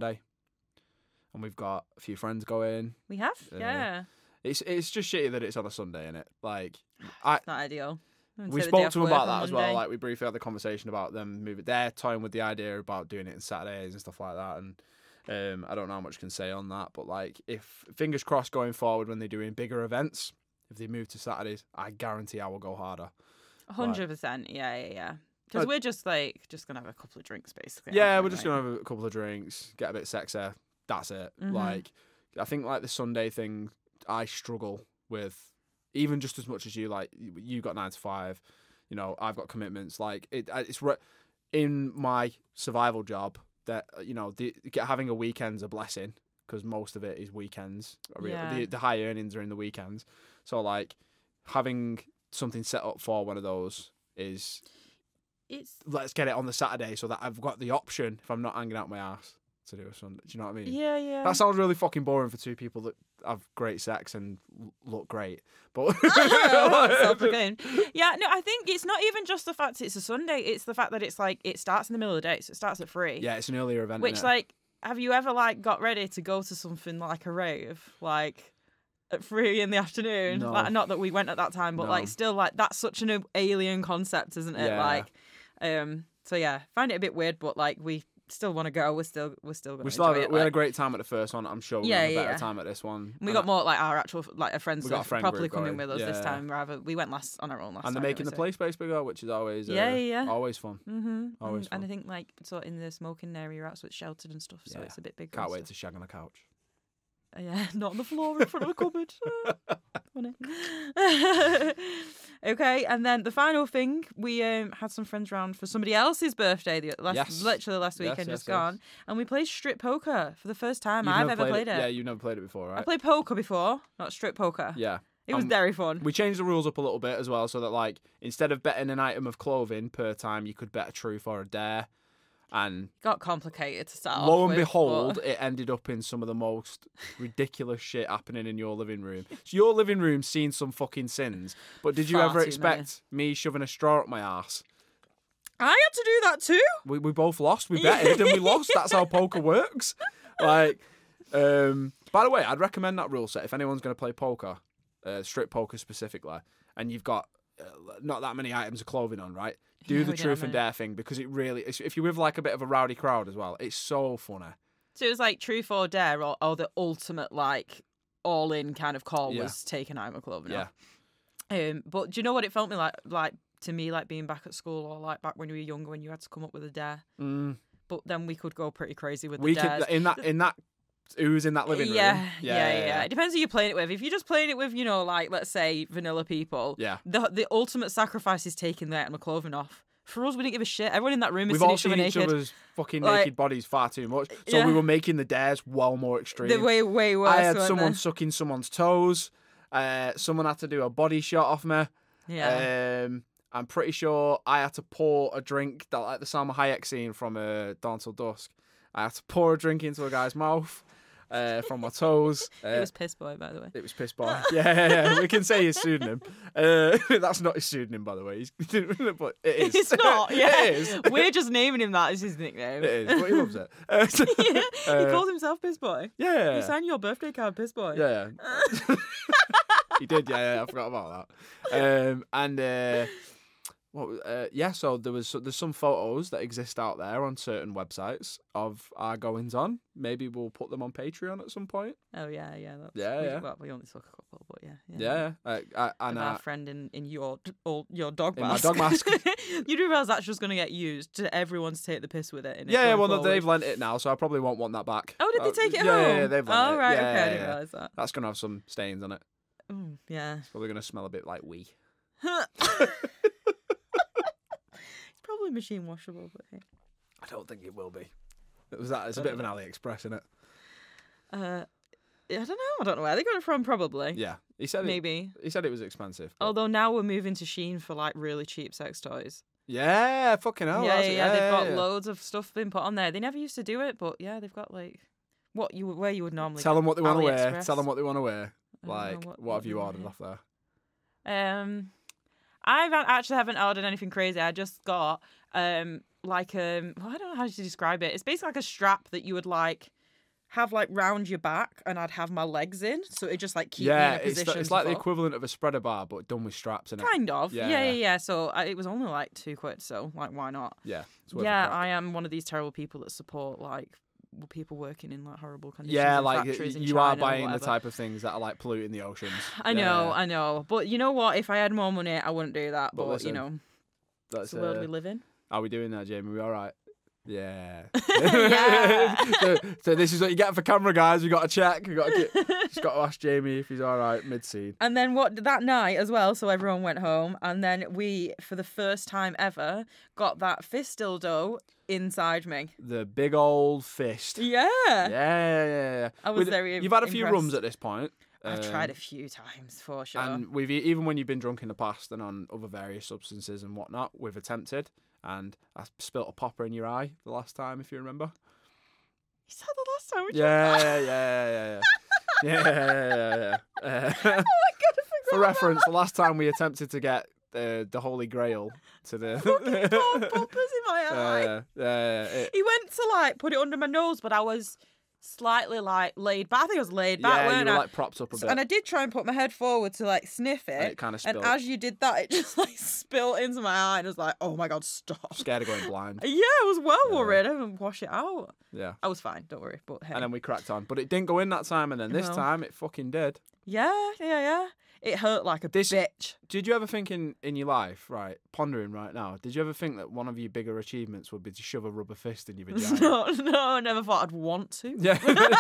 S4: And we've got a few friends going.
S3: We have, yeah.
S4: It's just shitty that it's on a Sunday, innit? Like,
S3: it's not ideal.
S4: We spoke to them about that as well. Like, we briefly had the conversation about them moving. They're toying with the idea about doing it on Saturdays and stuff like that. And I don't know how much I can say on that, but like, if fingers crossed going forward when they're doing bigger events, if they move to Saturdays, I guarantee I will go harder.
S3: 100%. Yeah. Because we're just gonna have a couple of drinks, basically.
S4: Yeah, we're just gonna have a couple of drinks, get a bit sexy. That's it. Like, I think like the Sunday thing, I struggle with, even just as much as you. Like, you got 9 to 5, I've got commitments. Like, it's in my survival job that having a weekend's a blessing because most of it is weekends. The high earnings are in the weekends. So like, having something set up for one of those is, let's get it on the Saturday so that I've got the option if I'm not hanging out my ass to do a Sunday. Do you know what I mean?
S3: Yeah.
S4: That sounds really fucking boring for two people that have great sex and look great. But
S3: self-proclaimed. Yeah, no, I think it's not even just the fact it's a Sunday, it's the fact that it's like it starts in the middle of the day, so it starts at 3.
S4: Yeah, it's an earlier event.
S3: Which, like, have you ever like got ready to go to something like a rave, like at 3 in the afternoon?
S4: No.
S3: Like, not that we went at that time, but like still, like, that's such an alien concept, isn't it?
S4: Yeah.
S3: Like, so yeah, find it a bit weird, but like we still want to go. We're still going to
S4: We
S3: enjoy it.
S4: we had a great time at the first one. I'm sure we'll have a better time at this one.
S3: We got more like our actual our friends
S4: We got a friend
S3: properly
S4: group
S3: coming
S4: going.
S3: with us this
S4: Yeah.
S3: time. Rather, we went on our own last time.
S4: And they're making the play space bigger, which is always always fun.
S3: Mm-hmm.
S4: Always fun.
S3: And I think like sort of in the smoking area, right, so it's sheltered and stuff, so it's a bit bigger.
S4: Can't wait to shag on a couch.
S3: Yeah, not on the floor in front of a cupboard. Funny. Okay, and then the final thing, we had some friends round for somebody else's birthday literally last weekend, just gone, and we played strip poker for the first time I've ever played it.
S4: Yeah, you've never played it before, right?
S3: I played poker before, not strip poker.
S4: Yeah.
S3: It was very fun.
S4: We changed the rules up a little bit as well, so that like instead of betting an item of clothing per time, you could bet a truth or a dare. And
S3: got complicated to start off
S4: lo and
S3: with,
S4: behold,
S3: but...
S4: it ended up in some of the most ridiculous shit happening in your living room. So your living room's seen some fucking sins. But did you
S3: Far
S4: ever
S3: too
S4: expect me shoving a straw up my arse?
S3: I had to do that too.
S4: We both lost. We betted and we lost. That's how poker works. Like, by the way, I'd recommend that rule set if anyone's going to play poker, strip poker specifically, and you've got not that many items of clothing on, right? Do the truth and dare thing, because it really, if you're with like a bit of a rowdy crowd as well, it's so funny.
S3: So it was like truth or dare, or the ultimate like all-in kind of call was take an item of clothing off. But do you know what it felt me like to me, like being back at school, or like back when you were younger, when you had to come up with a dare. But then we could go pretty crazy with the dares.
S4: In that who's in that living room.
S3: Yeah. It depends who you're playing it with. If you're just playing it with, like, let's say, vanilla people, the ultimate sacrifice is taking the item of clothing off. For us, we didn't give a shit. Everyone in that room is
S4: We've all
S3: seen
S4: seen
S3: each
S4: each other's fucking naked bodies far too much. So we were making the dares well more extreme.
S3: They're way worse.
S4: I had someone sucking someone's toes. Someone had to do a body shot off me.
S3: Yeah.
S4: I'm pretty sure I had to pour a drink, like the Salma Hayek scene from Dawn Till Dusk. I had to pour a drink into a guy's mouth. From my toes.
S3: It was Piss Boy, by the way.
S4: It was Piss Boy. Yeah. We can say his pseudonym. That's not his pseudonym, by the way. But it is.
S3: It's not, yeah.
S4: It is.
S3: We're just naming him that as his nickname.
S4: It is, but he loves it.
S3: He calls himself Piss Boy.
S4: Yeah.
S3: You signed your birthday card, Piss Boy.
S4: Yeah. He did, yeah. I forgot about that. So there's some photos that exist out there on certain websites of our goings on.Maybe we'll put them on Patreon at some point.
S3: Oh yeah. Well, we only took a couple, but yeah.
S4: And
S3: our friend in your dog mask.
S4: In my dog mask.
S3: You do realise that's just going to get used to everyone to take the piss with it.
S4: They've lent it now, so I probably won't want that back.
S3: Oh, did they take it home?
S4: Yeah, they've lent it.
S3: Oh, right,
S4: yeah,
S3: okay, I didn't realise that.
S4: That's going to have some stains on it.
S3: Yeah.
S4: It's probably going to smell a bit like wee.
S3: Probably machine washable, but hey.
S4: I don't think it will be. It's a bit of an AliExpress, isn't it?
S3: I don't know where they got it from. Probably.
S4: Yeah, he said
S3: maybe.
S4: He said it was expensive. But...
S3: Although now we're moving to Shein for like really cheap sex toys.
S4: Yeah, fucking hell.
S3: Yeah. They've got loads of stuff being put on there. They never used to do it, but yeah, they've got like where you would normally
S4: tell them what they want to wear.
S3: AliExpress.
S4: Tell them what they want to wear. Like, what have you ordered off there?
S3: I haven't ordered anything crazy. I just got I don't know how to describe it. It's basically like a strap that you would like have like round your back, and I'd have my legs in, so it just like keep me in a position.
S4: It's like the equivalent of a spreader bar, but done with straps in it.
S3: Kind of. Yeah. So it was only like £2, so like why not?
S4: Yeah.
S3: I am one of these terrible people that support like people working in like horrible conditions.
S4: Yeah,
S3: in
S4: like
S3: factories in
S4: you
S3: China
S4: are buying the
S3: the
S4: type of things that are like polluting the oceans.
S3: I know. But you know what? If I had more money, I wouldn't do that. But
S4: listen,
S3: that's the world we live in.
S4: How are we doing there, Jamie? We all right? Yeah.
S3: Yeah.
S4: so this is what you get for camera, guys. We got to check. Just got to ask Jamie if he's all right mid-scene.
S3: And then that night as well, so everyone went home, and then we, for the first time ever, got that fist dildo inside me.
S4: The big old fist.
S3: Yeah.
S4: Yeah.
S3: I was very
S4: You've had a few
S3: impressed.
S4: rums at this point.
S3: I've tried a few times for sure.
S4: And we've even when you've been drunk in the past and on other various substances and whatnot, we've attempted. And I spilt a popper in your eye the last time, if you remember.
S3: Is that the last time?
S4: Yeah. Yeah.
S3: Oh my god, I forgot.
S4: For reference, the last time we attempted to get the Holy Grail to the
S3: poppers in my eye.
S4: Yeah.
S3: He went to like put it under my nose, but I was slightly like laid back. I think I was laid back,
S4: Yeah, you
S3: weren't
S4: were
S3: I?
S4: like propped up a bit.
S3: And I did try and put my head forward to like sniff it.
S4: And it kind of spilled.
S3: And as you did that, it just like spilled into my eye, and I was like, "Oh my god, stop!"
S4: Scared of going blind.
S3: Yeah, I was well worried. I didn't wash it out.
S4: Yeah.
S3: I was fine, don't worry. But hey,
S4: And then we cracked on. But it didn't go in that time, and then this
S3: No.
S4: time it fucking did.
S3: yeah. It hurt like a bitch.
S4: Did you ever think in your life, right, pondering right now, did you ever think that one of your bigger achievements would be to shove a rubber fist in your vagina?
S3: No, I never thought I'd want to.
S4: Yeah.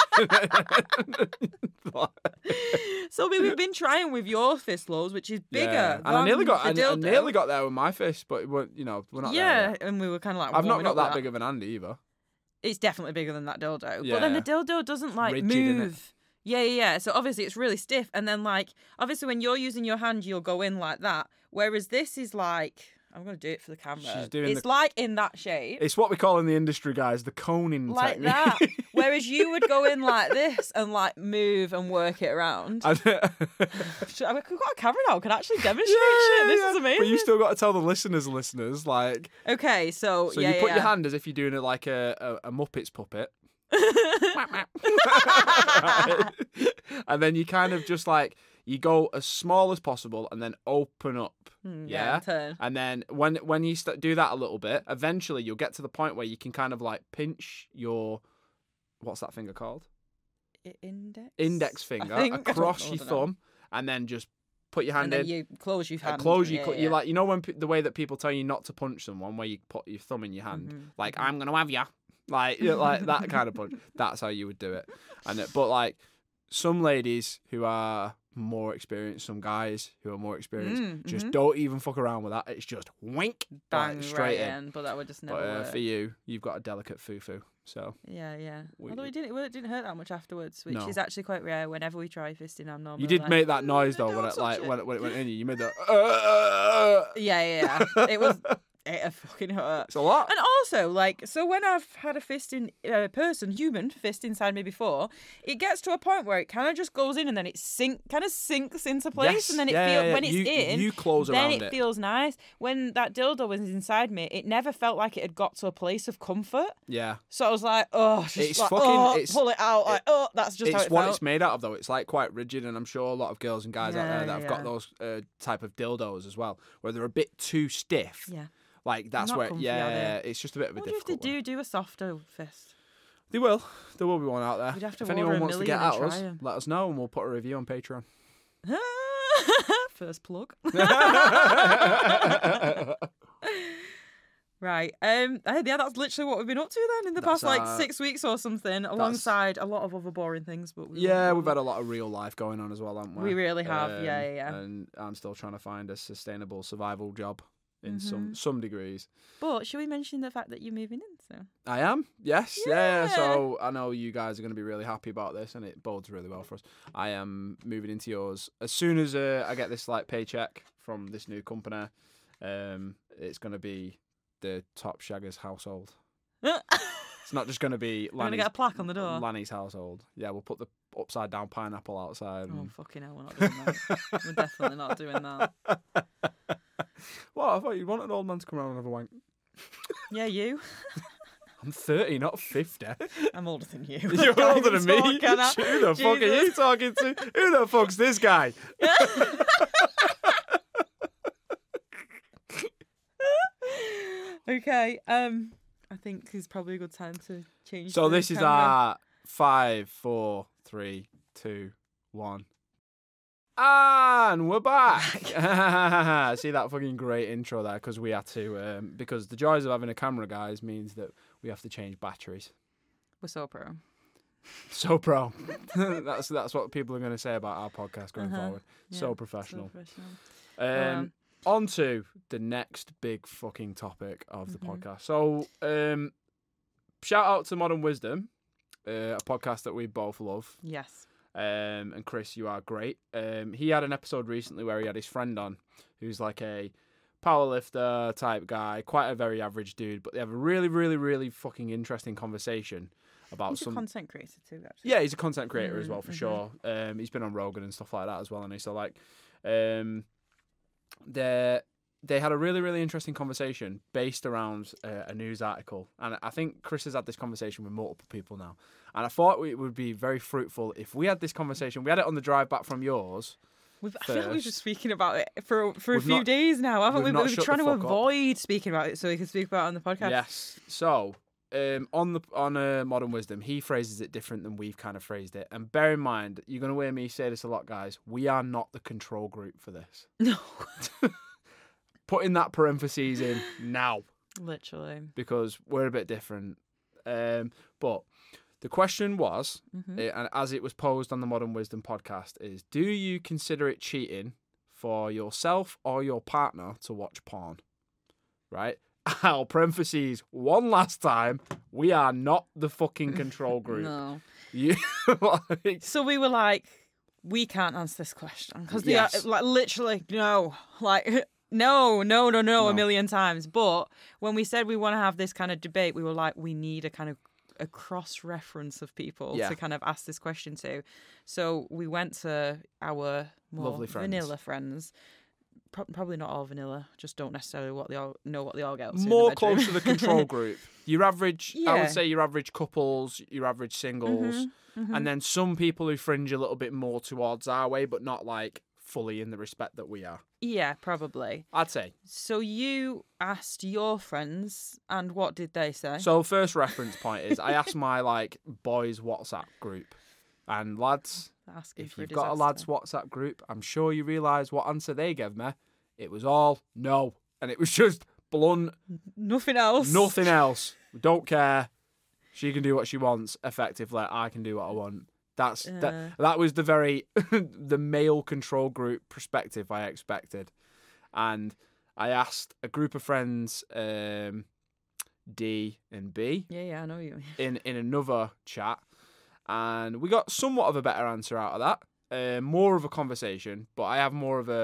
S3: So we've been trying with your fist loads, which is bigger.
S4: Yeah. And I nearly got there with my fist, but we're not there
S3: Yeah,
S4: yet.
S3: and we were kind of like,
S4: I've not
S3: warming
S4: got
S3: up
S4: that
S3: with
S4: big of an hand either.
S3: It's definitely bigger than that dildo.
S4: Yeah.
S3: But then the dildo doesn't like
S4: Rigid, innit?
S3: move. Yeah. So obviously it's really stiff. And then like, obviously when you're using your hand, you'll go in like that. Whereas this is like, I'm going to do it for the camera.
S4: She's doing
S3: it's like in that shape.
S4: It's what we call in the industry, guys, the coning
S3: Like
S4: technique.
S3: that. Whereas you would go in like this and like move and work it around. We've got a camera now. We can actually demonstrate shit. This is amazing.
S4: But you still got to tell the listeners, like.
S3: Okay, so
S4: So you put your hand as if you're doing it like a Muppets puppet. And then you kind of just like, you go as small as possible and then open up.
S3: Yeah, turn.
S4: And then when you do that a little bit, eventually you'll get to the point where you can kind of like pinch your, what's that finger called? Index finger across your thumb, and then just put your hand
S3: and then
S4: in.
S3: you close your hand.
S4: You like, you know when the way that people tell you not to punch someone, where you put your thumb in your hand, like I'm gonna have ya, like that kind of punch. That's how you would do it. And but like some ladies who are more experienced, some guys who are more experienced, just don't even fuck around with that. It's just wink,
S3: bang,
S4: like, straight
S3: right
S4: in.
S3: But that would just never
S4: But
S3: work.
S4: for you've got a delicate foo-foo. So
S3: Yeah. Although it didn't hurt that much afterwards, which
S4: No.
S3: is actually quite rare. Whenever we try fisting, I'm normally
S4: you did
S3: like,
S4: make that noise though
S3: don't
S4: when
S3: touch it."
S4: when it went in you made that.
S3: Yeah. It was. It fucking hurt.
S4: It's a lot.
S3: And also, like, so when I've had a human fist inside me before, it gets to a point where it kind of just goes in and then it kind of sinks into place,
S4: Yes.
S3: and then when it's in,
S4: you close
S3: then
S4: around
S3: it feels nice. When that dildo was inside me, it never felt like it had got to a place of comfort.
S4: Yeah.
S3: So I was like, oh,
S4: It's
S3: like,
S4: fucking-
S3: oh,
S4: it's-
S3: pull it out. Like, oh, that's just how
S4: It's
S3: it
S4: what
S3: felt.
S4: it's made out of though. It's like quite rigid, and I'm sure a lot of girls and guys out there that have got
S3: Yeah.
S4: those type of dildos as well, where they're a bit too stiff.
S3: Yeah.
S4: Like that's
S3: Not
S4: where,
S3: comfy, are they?
S4: it's just a bit of a
S3: I wonder if
S4: difficult
S3: they
S4: one.
S3: do a softer fist.
S4: They will. There will be one out there.
S3: We'd have to
S4: If
S3: order
S4: anyone
S3: a
S4: wants to get
S3: million
S4: at
S3: and
S4: us,
S3: try 'em.
S4: let us know, and we'll put a review on Patreon.
S3: First plug. Right. Yeah, that's literally what we've been up to then in the past
S4: That's,
S3: like 6 weeks or something, alongside a lot of other boring things. But
S4: We've had a lot of real life going on as well, haven't we?
S3: We really have, yeah.
S4: And I'm still trying to find a sustainable survival job in some degrees.
S3: But should we mention the fact that you're moving in? So
S4: I am, yes, yeah.
S3: Yeah.
S4: So I know you guys are going to be really happy about this, and it bodes really well for us. I am moving into yours as soon as I get this like paycheck from this new company. It's going to be the Top Shaggers household. It's not just going to be
S3: we're gonna get a plaque on the door.
S4: Lanny's household. Yeah, we'll put the upside down pineapple outside.
S3: Oh
S4: And...
S3: fucking hell, we're not doing that. We're definitely not doing that.
S4: What? I thought you wanted an old man to come around and have a wank.
S3: Yeah, you.
S4: I'm 30, not 50.
S3: I'm older than you.
S4: You're
S3: Can't
S4: older
S3: even
S4: than me.
S3: talk, can I?
S4: Who the fuck are you
S3: Jesus.
S4: talking to? Who the fuck's this guy?
S3: Okay. I think it's probably a good time to change.
S4: So
S3: the
S4: this is
S3: camera.
S4: our 5, 4, 3, 2, 1. And we're back. See that fucking great intro there, because we had to, because the joys of having a camera, guys, means that we have to change batteries.
S3: We're so pro.
S4: So pro. that's what people are going to say about our podcast going forward.
S3: Yeah,
S4: So professional.
S3: So professional.
S4: On to the next big fucking topic of the podcast. So, shout out to Modern Wisdom, a podcast that we both love.
S3: Yes.
S4: And Chris, you are great. He had an episode recently where he had his friend on, who's like a powerlifter type guy, quite a very average dude, but they have a really, really, really fucking interesting conversation about
S3: He's a content creator too, actually.
S4: Yeah, he's a content creator as well, for sure. He's been on Rogan and stuff like that as well, and so like, they had a really, really interesting conversation based around a news article. And I think Chris has had this conversation with multiple people now. And I thought it would be very fruitful if we had this conversation. We had it on the drive back from yours.
S3: I feel like we've been speaking about it for a
S4: We've
S3: few
S4: not-
S3: days now, haven't we?
S4: we've not
S3: We've been
S4: shut
S3: trying
S4: the
S3: to
S4: fuck up.
S3: avoid speaking about it so we can speak about it on the podcast.
S4: Yes. So, on Modern Wisdom, he phrases it different than we've kind of phrased it. And bear in mind, you're going to hear me say this a lot, guys. We are not the control group for this.
S3: No.
S4: Putting that parentheses in now
S3: Literally.
S4: because we're a bit different. But the question was,
S3: Mm-hmm.
S4: and as it was posed on the Modern Wisdom podcast, is do you consider it cheating for yourself or your partner to watch porn? Right? I'll parentheses one last time. We are not the fucking control group.
S3: No.
S4: You,
S3: So we were like, we can't answer this question because
S4: Yes.
S3: like literally no, like no, a million times. But when we said we want to have this kind of debate, we were like, we need a kind of a cross reference of people
S4: Yeah.
S3: to kind of ask this question to. So we went to our more
S4: Lovely friends.
S3: vanilla friends. Probably not all vanilla. Just don't necessarily know what they all get up to in
S4: more
S3: the bedroom.
S4: close to the control group. Your average, I
S3: Yeah.
S4: would say your average couples, your average singles, and then some people who fringe a little bit more towards our way, but not like fully in the respect that we are.
S3: Yeah, probably.
S4: I'd say.
S3: So you asked your friends, and what did they say?
S4: So first reference point is I asked my like boys WhatsApp group, and lads,
S3: Asking
S4: if
S3: for
S4: you've
S3: a
S4: got a lads
S3: disaster.
S4: WhatsApp group, I'm sure you realise what answer they gave me. It was all no, and it was just blunt.
S3: Nothing else.
S4: Nothing else. Don't care. She can do what she wants. Effectively, I can do what I want. That was the very the male control group perspective I expected, and I asked a group of friends, D and B,
S3: Yeah, I know you.
S4: in another chat, and we got somewhat of a better answer out of that. More of a conversation, but I have more of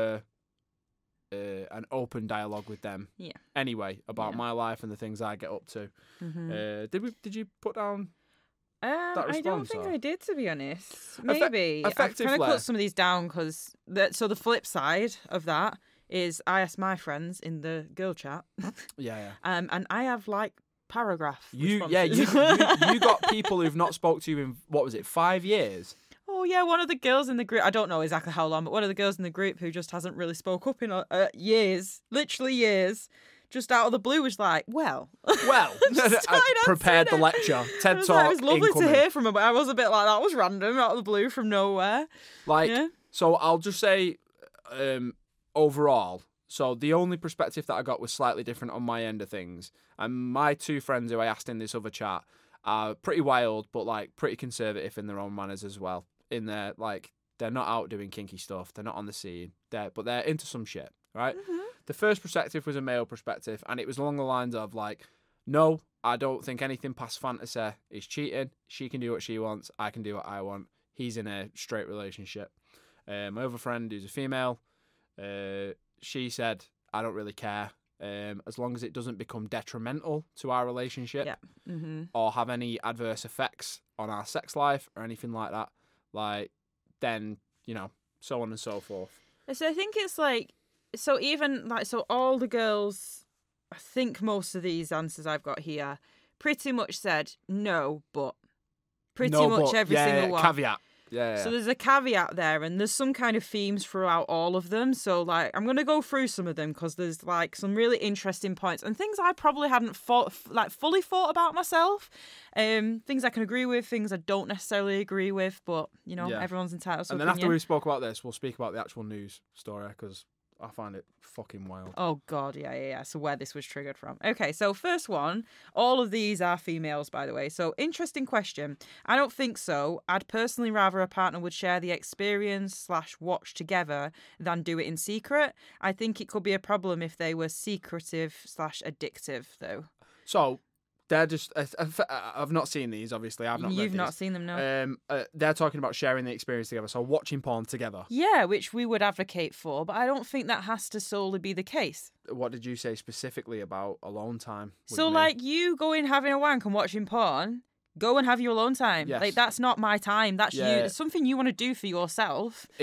S4: an open dialogue with them.
S3: Yeah.
S4: Anyway, about
S3: Yeah.
S4: my life and the things I get up to.
S3: Mm-hmm.
S4: Did you put down?
S3: I don't
S4: response,
S3: think
S4: or-
S3: I did, to be honest. Maybe. I've kind of
S4: effectively-
S3: put some of these down because so the flip side of that is I asked my friends in the girl chat,
S4: Yeah.
S3: and I have like paragraph.
S4: You
S3: responses.
S4: you got people who've not spoke to you in what was it 5 years?
S3: Oh yeah, one of the girls in the group. I don't know exactly how long, but one of the girls in the group who just hasn't really spoke up in years, literally years. Just out of the blue was like, well,
S4: Well,
S3: Just started
S4: prepared the
S3: answering it.
S4: lecture. TED
S3: It was,
S4: Talk.
S3: like, it was lovely
S4: incoming.
S3: to hear from her, but I was a bit like, that was random, out of the blue, from nowhere.
S4: Like,
S3: Yeah.
S4: so I'll just say, overall, so the only perspective that I got was slightly different on my end of things. And my two friends who I asked in this other chat are pretty wild, but like pretty conservative in their own manners as well. In their like, they're not out doing kinky stuff. They're not on the scene. But they're into some shit, right?
S3: Mm-hmm.
S4: The first perspective was a male perspective, and it was along the lines of like, no, I don't think anything past fantasy is cheating. She can do what she wants. I can do what I want. He's in a straight relationship. My other friend, who's a female, she said, I don't really care. As long as it doesn't become detrimental to our relationship
S3: Yeah. Mm-hmm.
S4: or have any adverse effects on our sex life or anything like that, like, then, you know, so on and so forth.
S3: So I think it's like, so even like, so all the girls, I think most of these answers I've got here pretty much said no, but pretty
S4: No,
S3: much
S4: but-
S3: every
S4: yeah,
S3: single
S4: yeah,
S3: one.
S4: Caveat. Yeah.
S3: So there's a caveat there, and there's some kind of themes throughout all of them. So like, I'm gonna go through some of them because there's like some really interesting points and things I probably hadn't fully thought about myself. Things I can agree with, things I don't necessarily agree with, but you know,
S4: Yeah.
S3: everyone's entitled to
S4: And then
S3: opinion.
S4: after we spoke about this, we'll speak about the actual news story because I find it fucking wild.
S3: Oh, God, yeah. So where this was triggered from. Okay, so first one. All of these are females, by the way. So interesting question. I don't think so. I'd personally rather a partner would share the experience / watch together than do it in secret. I think it could be a problem if they were secretive / addictive, though.
S4: So they're just. I've not seen these. Obviously, I've not. read
S3: You've not
S4: these.
S3: seen them, no?
S4: They're talking about sharing the experience together. So watching porn together.
S3: Yeah, which we would advocate for, but I don't think that has to solely be the case.
S4: What did you say specifically about alone time? with
S3: So,
S4: me?
S3: like, you going having a wank and watching porn, go and have your alone time.
S4: Yes.
S3: Like, that's not my time. That's
S4: Yeah.
S3: you. It's something you want to do for yourself.
S4: if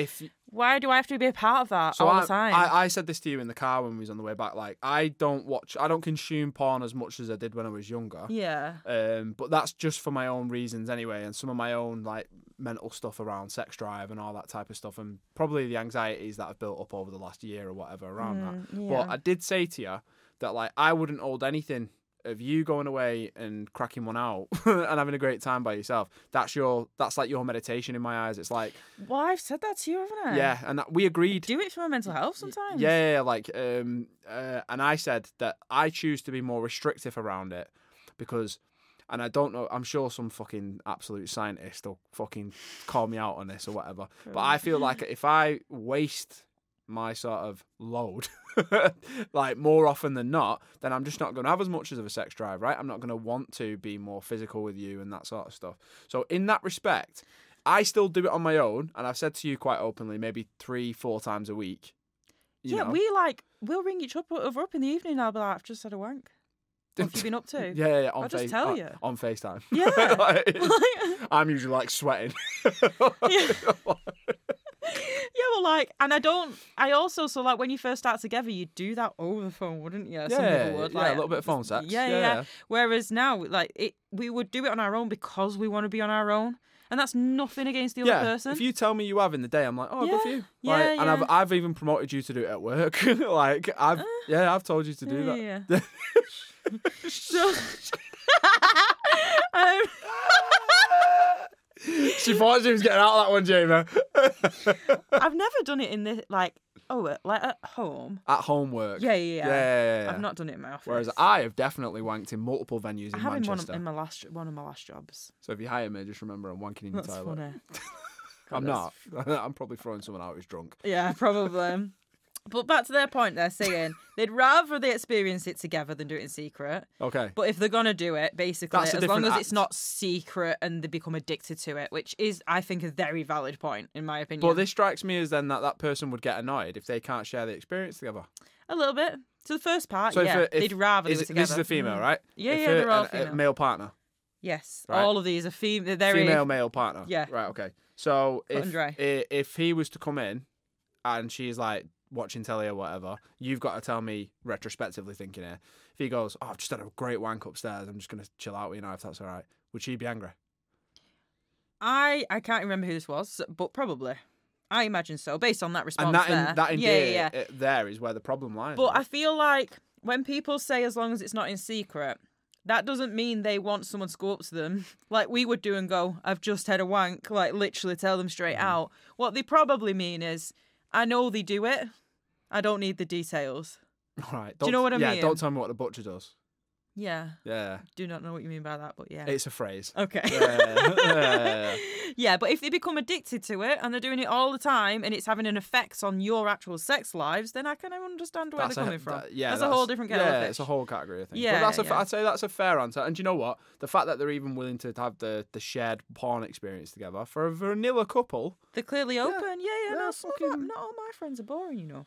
S3: Why do I have to be a part of that
S4: So
S3: all the time?
S4: I said this to you in the car when we was on the way back. Like, I don't consume porn as much as I did when I was younger.
S3: Yeah.
S4: But that's just for my own reasons anyway, and some of my own like mental stuff around sex drive and all that type of stuff, and probably the anxieties that I've built up over the last year or whatever around that.
S3: yeah.
S4: But I did say to you that like I wouldn't hold anything of you going away and cracking one out and having a great time by yourself. That's like your meditation in my eyes. It's like,
S3: Well, I've said that to you, haven't I?
S4: yeah, and we agreed.
S3: Do it for my mental health sometimes.
S4: Yeah, like, and I said that I choose to be more restrictive around it because, and I don't know, I'm sure some fucking absolute scientist will fucking call me out on this or whatever, but I feel like if I waste my sort of load, like more often than not, then I'm just not going to have as much of a sex drive, right? I'm not going to want to be more physical with you and that sort of stuff. So in that respect, I still do it on my own, and I've said to you quite openly, maybe 3-4 times a week. You know?
S3: We'll ring each other up in the evening and I'll be like, I've just had a wank. What have you been up to?
S4: Yeah,
S3: I'll just tell you.
S4: on FaceTime.
S3: Yeah.
S4: I'm usually like sweating.
S3: Yeah. Yeah, well, like, and I also, so like when you first start together, you'd do that over the phone, wouldn't you? Some people would.
S4: Yeah,
S3: Like,
S4: a little bit of phone sex.
S3: Yeah. Whereas now, like, we would do it on our own because we want to be on our own. And that's nothing against the other person.
S4: If you tell me you have in the day, I'm like, oh, good for you.
S3: Yeah,
S4: like,
S3: yeah.
S4: And I've even promoted you to do it at work. Like, I've told you to do that.
S3: Yeah. So,
S4: She thought she was getting out of that one, Jamie.
S3: I've never done it in this, like at home.
S4: At home work.
S3: Yeah. I've not done it in my office.
S4: Whereas I have definitely wanked in multiple venues in
S3: I have
S4: Manchester.
S3: in one of my last jobs.
S4: So if you hire me, just remember I'm wanking in your
S3: That's
S4: toilet.
S3: funny.
S4: I'm not. I'm probably throwing someone out who's drunk.
S3: Yeah, probably. But back to their point, they're saying they'd rather they experience it together than do it in secret.
S4: Okay.
S3: But if they're going to do it, basically,
S4: That's a
S3: as long
S4: different
S3: as it's
S4: act.
S3: not secret and they become addicted to it, which is, I think, a very valid point, in my opinion.
S4: But this strikes me as then that person would get annoyed if they can't share the experience together.
S3: A little bit. To the first part,
S4: So
S3: yeah.
S4: if
S3: they'd rather do it together.
S4: This is a female, right?
S3: Yeah,
S4: If
S3: they're all
S4: a
S3: female.
S4: male partner.
S3: Yes.
S4: Right.
S3: All of these are female.
S4: Female, male partner.
S3: Yeah.
S4: Right, okay. So
S3: Cut and dry.
S4: if he was to come in and she's like watching telly or whatever, you've got to tell me retrospectively thinking here. If he goes, oh, I've just had a great wank upstairs, I'm just going to chill out with you now if that's all right. Would she be angry?
S3: I can't remember who this was, but probably. I imagine so, based on that response
S4: And that
S3: there.
S4: that in
S3: yeah.
S4: there is where the problem lies.
S3: But
S4: right?
S3: I feel like when people say as long as it's not in secret, that doesn't mean they want someone to go up to them like we would do and go, I've just had a wank, like literally tell them straight out. What they probably mean is, I know they do it, I don't need the details.
S4: All right.
S3: Do you know what I mean?
S4: Yeah, don't tell me what the butcher does.
S3: Yeah.
S4: Yeah.
S3: Do not know what you mean by that, but yeah.
S4: It's a phrase.
S3: Okay.
S4: Yeah.
S3: Yeah, but if they become addicted to it and they're doing it all the time and it's having an effect on your actual sex lives, then I can understand where they're coming from. That's a whole different kettle of fish.
S4: It's a whole category, I think.
S3: Yeah,
S4: But
S3: yeah.
S4: I'd say that's a fair answer. And do you know what? The fact that they're even willing to have the shared porn experience together for a vanilla couple.
S3: They're clearly open. Yeah, no,
S4: fucking-
S3: not all my friends are boring, you know.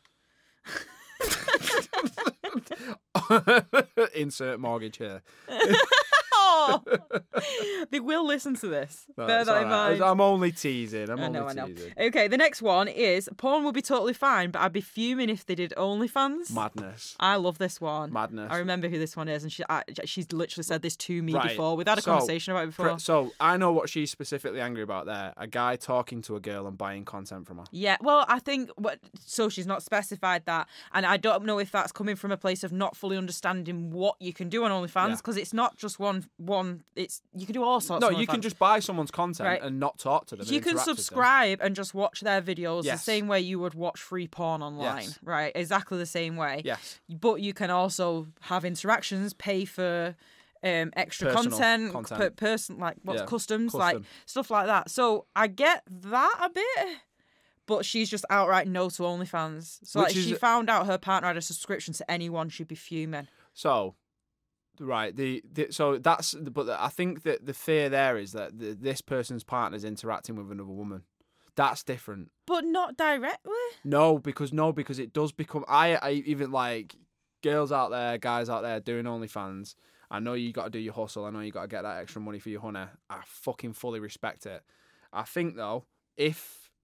S4: Insert mortgage here.
S3: Oh, they will listen to this.
S4: No,
S3: Bear
S4: it's
S3: that
S4: all
S3: in
S4: right.
S3: mind.
S4: I'm only teasing.
S3: I know.
S4: Teasing.
S3: Okay, the next one is porn would be totally fine, but I'd be fuming if they did OnlyFans.
S4: Madness.
S3: I love this one.
S4: Madness.
S3: I remember who this one is, and she's literally said this to me
S4: Right.
S3: before. We've had a
S4: So,
S3: conversation about it before.
S4: So I know what she's specifically angry about there. A guy talking to a girl and buying content from her.
S3: Yeah, well, I think so she's not specified that, and I don't know if that's coming from a place of not fully understanding what you can do on OnlyFans,
S4: Yeah.
S3: because it's not just one. It's you can do all sorts.
S4: No,
S3: on
S4: you can
S3: OnlyFans.
S4: just buy someone's content
S3: Right.
S4: and not talk to them.
S3: You
S4: and
S3: can
S4: interact with them.
S3: subscribe and just watch their videos
S4: Yes.
S3: the same way you would watch free porn online,
S4: Yes.
S3: right? Exactly the same way.
S4: Yes.
S3: But you can also have interactions, pay for extra
S4: Personal
S3: content,
S4: content.
S3: person like what's
S4: Yeah,
S3: customs,
S4: custom.
S3: like stuff like that. So I get that a bit. But she's just outright no to OnlyFans. So
S4: Which
S3: like,
S4: is-
S3: she found out her partner had a subscription to anyone, she'd be fuming.
S4: So, right, so that's, but I think that the fear there is that this person's partner's interacting with another woman. That's different.
S3: But not directly.
S4: No, because it does become. I even like girls out there, guys out there doing OnlyFans. I know you got to do your hustle. I know you got to get that extra money for your honey. I fucking fully respect it. I think though, if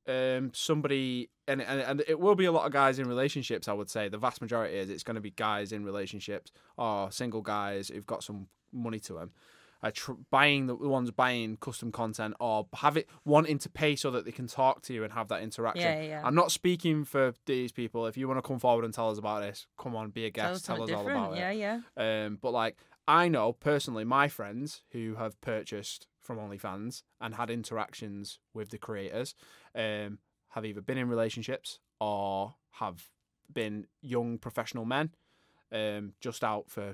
S4: somebody, and it will be a lot of guys in relationships, I would say. The vast majority it's going to be guys in relationships or single guys who've got some money to them. Buying the ones buying custom content or wanting to pay so that they can talk to you and have that interaction.
S3: Yeah.
S4: I'm not speaking for these people. If you want to come forward and tell us about this, come on, be a guest, tell us all about it.
S3: Yeah.
S4: But like, I know personally my friends who have purchased from OnlyFans and had interactions with the creators, have either been in relationships or have been young professional men, just out for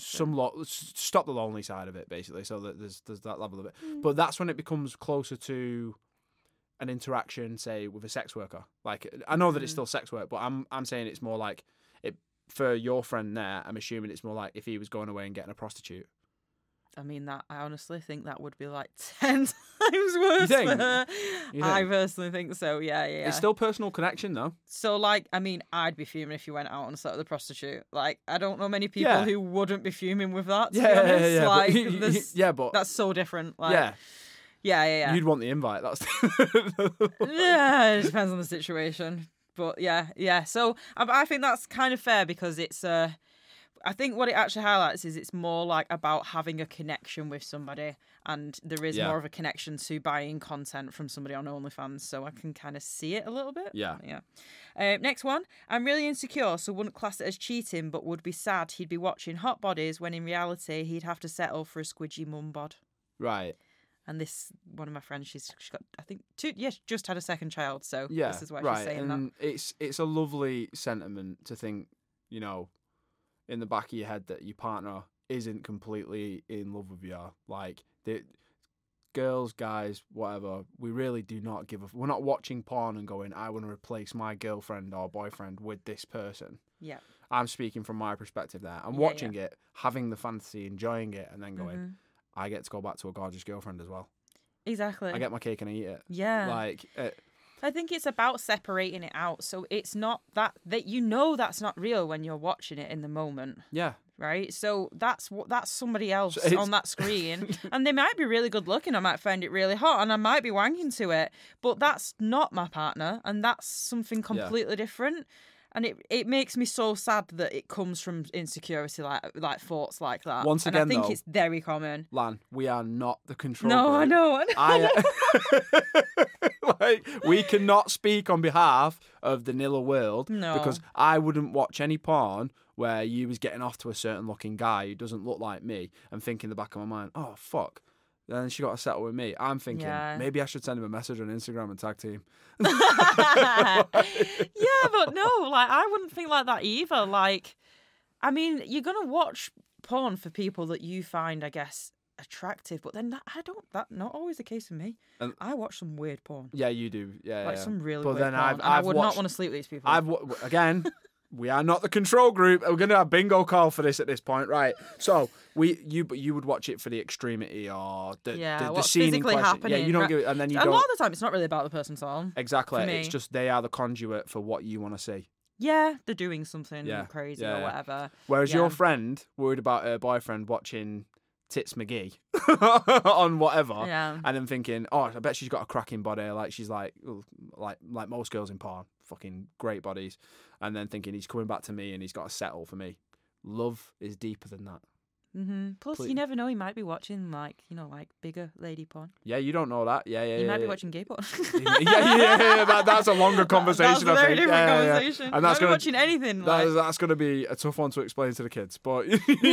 S4: stop the lonely side of it, basically. So that there's that level of it. But that's when it becomes closer to an interaction, say with a sex worker. Like, I know that it's still sex work, but I'm saying it's more like it for your friend there. I'm assuming it's more like if he was going away and getting a prostitute.
S3: I mean, I honestly think that would be like 10 times worse for her. I personally think so, yeah.
S4: It's still personal connection, though.
S3: So, like, I mean, I'd be fuming if you went out and slept with a prostitute. Like, I don't know many people who wouldn't be fuming with that, to be honest.
S4: Yeah.
S3: Like,
S4: but
S3: that's so different. Like, yeah.
S4: You'd want the invite. That's
S3: yeah, it depends on the situation. But, yeah. So, I think that's kind of fair because it's... I think what it actually highlights is it's more like about having a connection with somebody, and there is more of a connection to buying content from somebody on OnlyFans, so I can kind of see it a little bit.
S4: Yeah.
S3: Next one. I'm really insecure, so wouldn't class it as cheating, but would be sad he'd be watching hot bodies when in reality he'd have to settle for a squidgy mum bod.
S4: Right.
S3: And this, one of my friends, she's got, I think, just had a second child, so
S4: yeah,
S3: this is why she's saying
S4: and
S3: that.
S4: It's a lovely sentiment to think, you know, in the back of your head that your partner isn't completely in love with you. Like, the girls, guys, whatever, we really do not give a... We're not watching porn and going, I want to replace my girlfriend or boyfriend with this person.
S3: Yeah.
S4: I'm speaking from my perspective there. I'm watching it, having the fantasy, enjoying it, and then going, I get to go back to a gorgeous girlfriend as well.
S3: Exactly.
S4: I get my cake and I eat it.
S3: Yeah.
S4: Like...
S3: I think it's about separating it out. So it's not that you know that's not real when you're watching it in the moment.
S4: Yeah.
S3: Right? So that's somebody else on that screen. And they might be really good looking. I might find it really hot and I might be wanking to it. But that's not my partner. And that's something completely different. And it makes me so sad that it comes from insecurity, like thoughts like that.
S4: Once again,
S3: and I think it's very common.
S4: Lan, we are not the control
S3: No,
S4: group.
S3: I know.
S4: Like, we cannot speak on behalf of the Nilla world because I wouldn't watch any porn where you was getting off to a certain looking guy who doesn't look like me and think in the back of my mind, oh, fuck. Then she got to settle with me. I'm thinking, maybe I should send him a message on Instagram and tag team.
S3: Yeah, but no, like, I wouldn't think like that either. Like, I mean, you're going to watch porn for people that you find, I guess, attractive, but then that's not always the case for me. And I watch some weird porn.
S4: Yeah, you do. Yeah,
S3: like some really
S4: but
S3: weird
S4: then
S3: porn. I would not want to sleep with these people.
S4: Again, we are not the control group. We're going to have bingo call for this at this point, right? So you would watch it for the extremity or the scene in question.
S3: Happening.
S4: Yeah, you don't give it, and then you
S3: a
S4: don't.
S3: lot of the time, it's not really about the person's on.
S4: Exactly. It's just they are the conduit for what you want to see.
S3: Yeah, they're doing something crazy or whatever.
S4: Whereas your friend worried about her boyfriend watching Tits McGee on whatever, and then thinking, oh, I bet she's got a cracking body, like she's like most girls in porn, fucking great bodies, and then thinking he's coming back to me and he's got to settle for me. Love is deeper than that.
S3: Mm-hmm. Plus, you never know, he might be watching like bigger lady porn.
S4: Yeah, you don't know that. Yeah.
S3: He might be watching gay porn.
S4: That's a longer conversation.
S3: That's a very
S4: I think.
S3: different conversation.
S4: And that's
S3: watching anything.
S4: That's going to be a tough one to explain to the kids, but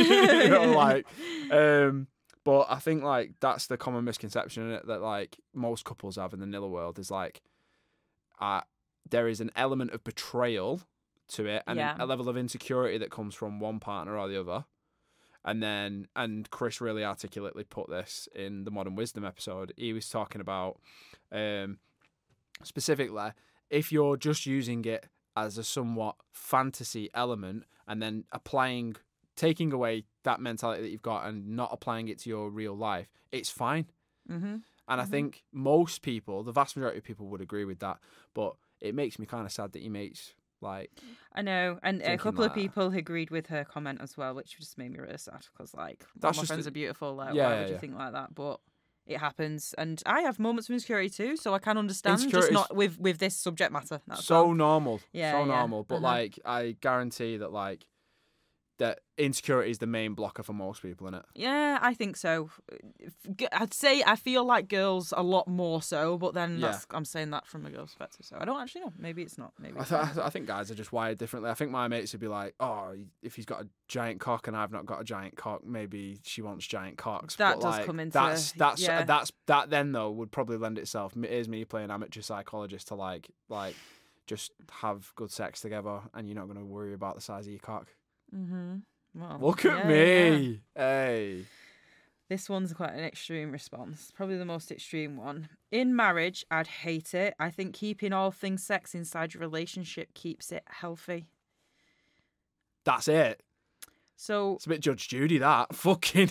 S4: but I think like that's the common misconception in it, that like most couples have in the Nilla world is like, there is an element of betrayal to it and a level of insecurity that comes from one partner or the other. And Chris really articulately put this in the Modern Wisdom episode. He was talking about specifically if you're just using it as a somewhat fantasy element and then taking away that mentality that you've got and not applying it to your real life, it's fine. Mm-hmm. And I think most people, the vast majority of people, would agree with that. But it makes me kind of sad that your mates
S3: I know, and a couple of people agreed with her comment as well, which just made me really sad because my friends are beautiful. Like, why would you think like that? But it happens. And I have moments of insecurity too, so I can understand, just
S4: Insecurity's
S3: not with this subject matter. That's
S4: so
S3: all.
S4: normal.
S3: Yeah,
S4: so
S3: yeah.
S4: normal. But,
S3: Uh-huh.
S4: like, I guarantee that, like, that insecurity is the main blocker for most people, innit?
S3: Yeah, I think so. I'd say I feel like girls a lot more so, but then
S4: Yeah.
S3: I'm saying that from a girl's perspective, so I don't actually know. Maybe it's not. Maybe
S4: I,
S3: it's not.
S4: I think guys are just wired differently. I think my mates would be like, oh, if he's got a giant cock and I've not got a giant cock, maybe she wants giant cocks.
S3: That
S4: But,
S3: does
S4: like,
S3: come into
S4: that's
S3: yeah.
S4: that then though would probably lend itself. Here's me playing amateur psychologist to like just have good sex together, and you're not going to worry about the size of your cock.
S3: Mm-hmm. Well,
S4: Look at
S3: yeah,
S4: me,
S3: yeah.
S4: hey.
S3: This one's quite an extreme response. Probably the most extreme one. In marriage, I'd hate it. I think keeping all things sex inside your relationship keeps it healthy.
S4: That's it.
S3: So,
S4: It's a bit Judge Judy, that. Fucking.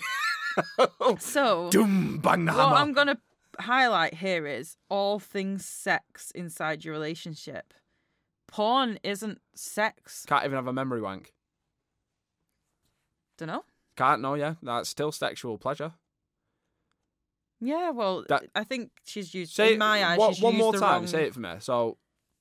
S3: so
S4: Doom, bang the
S3: what
S4: hammer.
S3: I'm going to highlight here is all things sex inside your relationship. Porn isn't sex.
S4: Can't even have a memory wank.
S3: Don't know.
S4: Can't, no, yeah. That's still sexual pleasure.
S3: Yeah, well,
S4: That-
S3: I think she's used,
S4: Say
S3: in my eyes, she's
S4: one
S3: used
S4: more
S3: the
S4: time.
S3: wrong...
S4: Say it for me. So,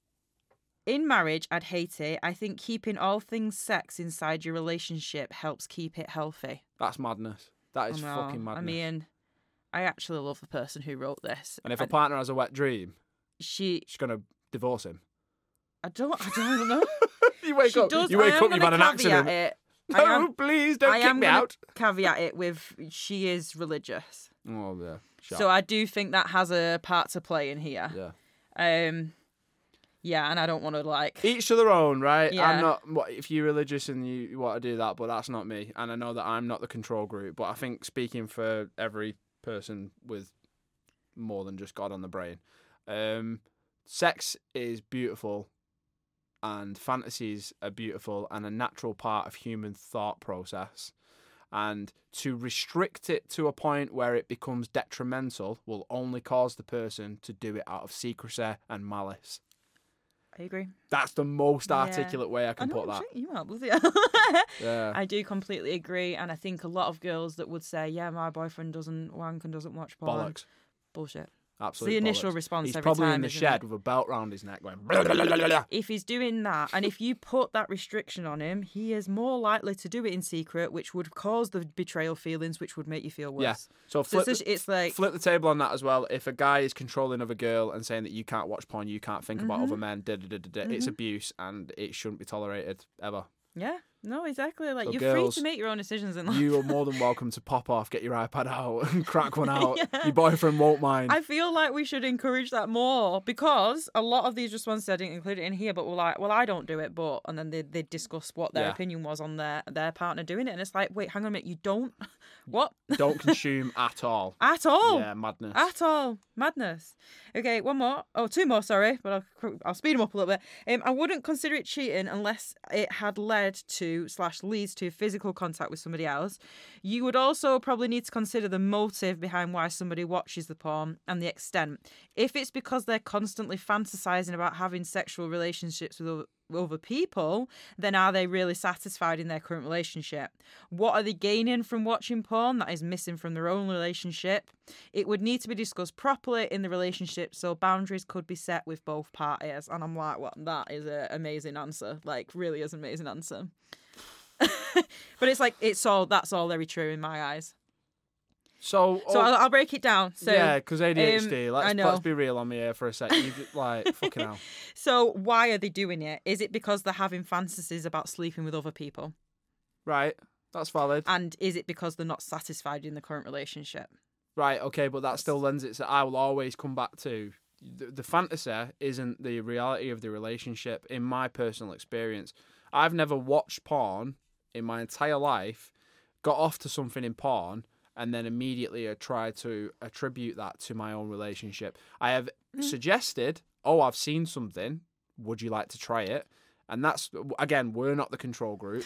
S3: In marriage, I'd hate it. I think keeping all things sex inside your relationship helps keep it healthy.
S4: that's madness. That is
S3: I know.
S4: fucking madness.
S3: I mean, I actually love the person who wrote this.
S4: and if a partner has a wet dream,
S3: She,
S4: she's gonna divorce him.
S3: I don't know.
S4: You wake
S3: She
S4: up.
S3: does.
S4: You wake
S3: I am
S4: up. You've had an
S3: gonna caveat
S4: accident.
S3: it.
S4: No, please don't
S3: I
S4: kick
S3: am
S4: me
S3: gonna
S4: out.
S3: caveat it with she is religious,
S4: Oh yeah. Sharp.
S3: so I do think that has a part to play in here.
S4: yeah.
S3: Yeah, and I don't want to like.
S4: Each to their own, right?
S3: Yeah.
S4: I'm not. If you're religious and you want to do that, but that's not me. And I know that I'm not the control group. But I think speaking for every person with more than just God on the brain, sex is beautiful, and fantasies are beautiful and a natural part of human thought process. And to restrict it to a point where it becomes detrimental will only cause the person to do it out of secrecy and malice.
S3: I agree.
S4: That's the most
S3: Yeah.
S4: articulate way I can put that.
S3: You are, bloody
S4: Yeah.
S3: I do completely agree, and I think a lot of girls that would say, "Yeah, my boyfriend doesn't wank and doesn't watch porn."
S4: Bollocks.
S3: Bullshit.
S4: Absolutely.
S3: the initial
S4: bollocks.
S3: response
S4: He's
S3: every
S4: probably
S3: time,
S4: in the
S3: isn't
S4: shed
S3: it?
S4: with a belt round his neck going. Blah, blah, blah, blah, blah.
S3: If he's doing that, and if you put that restriction on him, he is more likely to do it in secret, which would cause the betrayal feelings, which would make you feel worse.
S4: Yeah. So
S3: So
S4: flip,
S3: it's like,
S4: flip the table on that as well. If a guy is controlling of a girl and saying that you can't watch porn, you can't think about other men, it's abuse and it shouldn't be tolerated ever.
S3: yeah, no, exactly. Like,
S4: So
S3: you're
S4: girls,
S3: free to make your own decisions in life.
S4: You are more than welcome to pop off, get your iPad out and crack one out. Your boyfriend won't mind.
S3: I feel like we should encourage that more, because a lot of these responses, I didn't include it in here, but were like, well, I don't do it, but, and then they discuss what their
S4: Yeah.
S3: opinion was on their partner doing it, and it's like, wait, hang on a minute, you don't? What?
S4: Don't consume at all.
S3: At all?
S4: Yeah, madness.
S3: At all. Madness. Okay, one more. Oh, two more, sorry, but I'll speed them up a little bit. I wouldn't consider it cheating unless it had led to / leads to physical contact with somebody else. You would also probably need to consider the motive behind why somebody watches the porn and the extent. If it's because they're constantly fantasizing about having sexual relationships with other people, then are they really satisfied in their current relationship? What are they gaining from watching porn that is missing from their own relationship? It would need to be discussed properly in the relationship, so boundaries could be set with both parties. And I'm like, well, that is an amazing answer. Like, really is an amazing answer. But it's like, that's all very true in my eyes.
S4: So
S3: I'll break it down. So
S4: yeah, because ADHD.
S3: I know.
S4: Let's be real on me here for a sec. You like fucking hell.
S3: So why are they doing it? Is it because they're having fantasies about sleeping with other people?
S4: Right, that's valid.
S3: And is it because they're not satisfied in the current relationship?
S4: Right, okay, but that still lends itself. I will always come back to the fantasy isn't the reality of the relationship. In my personal experience, I've never watched porn in my entire life, got off to something in porn, and then immediately try to attribute that to my own relationship. I have suggested, I've seen something. Would you like to try it? And that's, again, we're not the control group.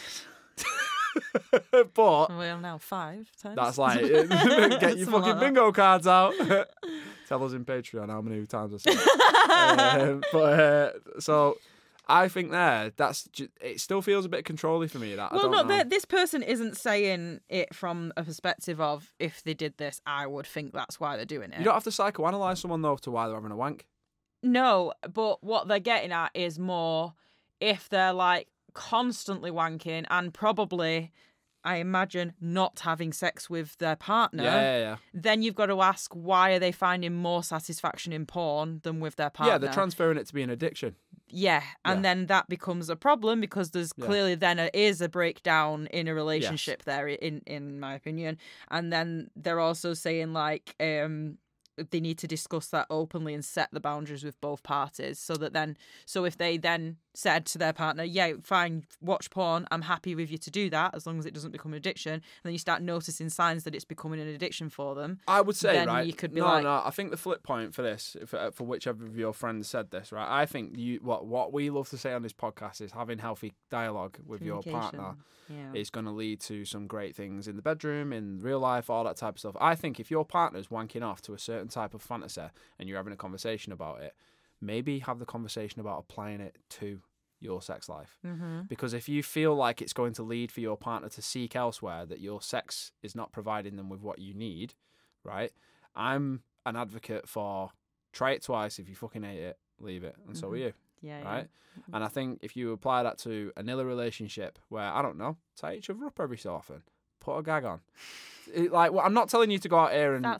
S4: But
S3: Well, now 5 times.
S4: that's like, get your
S3: Something
S4: fucking
S3: like that.
S4: bingo cards out. Tell us in Patreon how many times I said it. So I think it still feels a bit controlling for me. That I
S3: Well,
S4: don't know.
S3: this person isn't saying it from a perspective of, if they did this, I would think that's why they're doing it.
S4: You don't have to psychoanalyze someone though to why they're having a wank.
S3: No, but what they're getting at is more if they're like constantly wanking and probably, I imagine, not having sex with their partner.
S4: Yeah.
S3: Then you've got to ask, why are they finding more satisfaction in porn than with their partner?
S4: Yeah, they're transferring it to be an addiction.
S3: Yeah, and
S4: Yeah.
S3: then that becomes a problem because there's clearly then is a breakdown in a relationship there, in my opinion. And then they're also saying like they need to discuss that openly and set the boundaries with both parties, so if they then said to their partner, yeah, fine, watch porn, I'm happy with you to do that as long as it doesn't become an addiction, and then you start noticing signs that it's becoming an addiction for them,
S4: I would say,
S3: then
S4: right?
S3: you could be
S4: no,
S3: like,
S4: no. I think the flip point for this, for whichever of your friends said this, right? I think what we love to say on this podcast is having healthy dialogue with your partner is going to lead to some great things in the bedroom, in real life, all that type of stuff. I think if your partner's wanking off to a certain type of fantasy and you're having a conversation about it, maybe have the conversation about applying it to your sex life.
S3: Mm-hmm.
S4: Because if you feel like it's going to lead for your partner to seek elsewhere, that your sex is not providing them with what you need, right? I'm an advocate for try it twice. If you fucking hate it, leave it. And so are you.
S3: Yeah,
S4: right?
S3: Mm-hmm.
S4: And I think if you apply that to a vanilla relationship where, I don't know, tie each other up every so often, put a gag on. I'm not telling you to go out here and,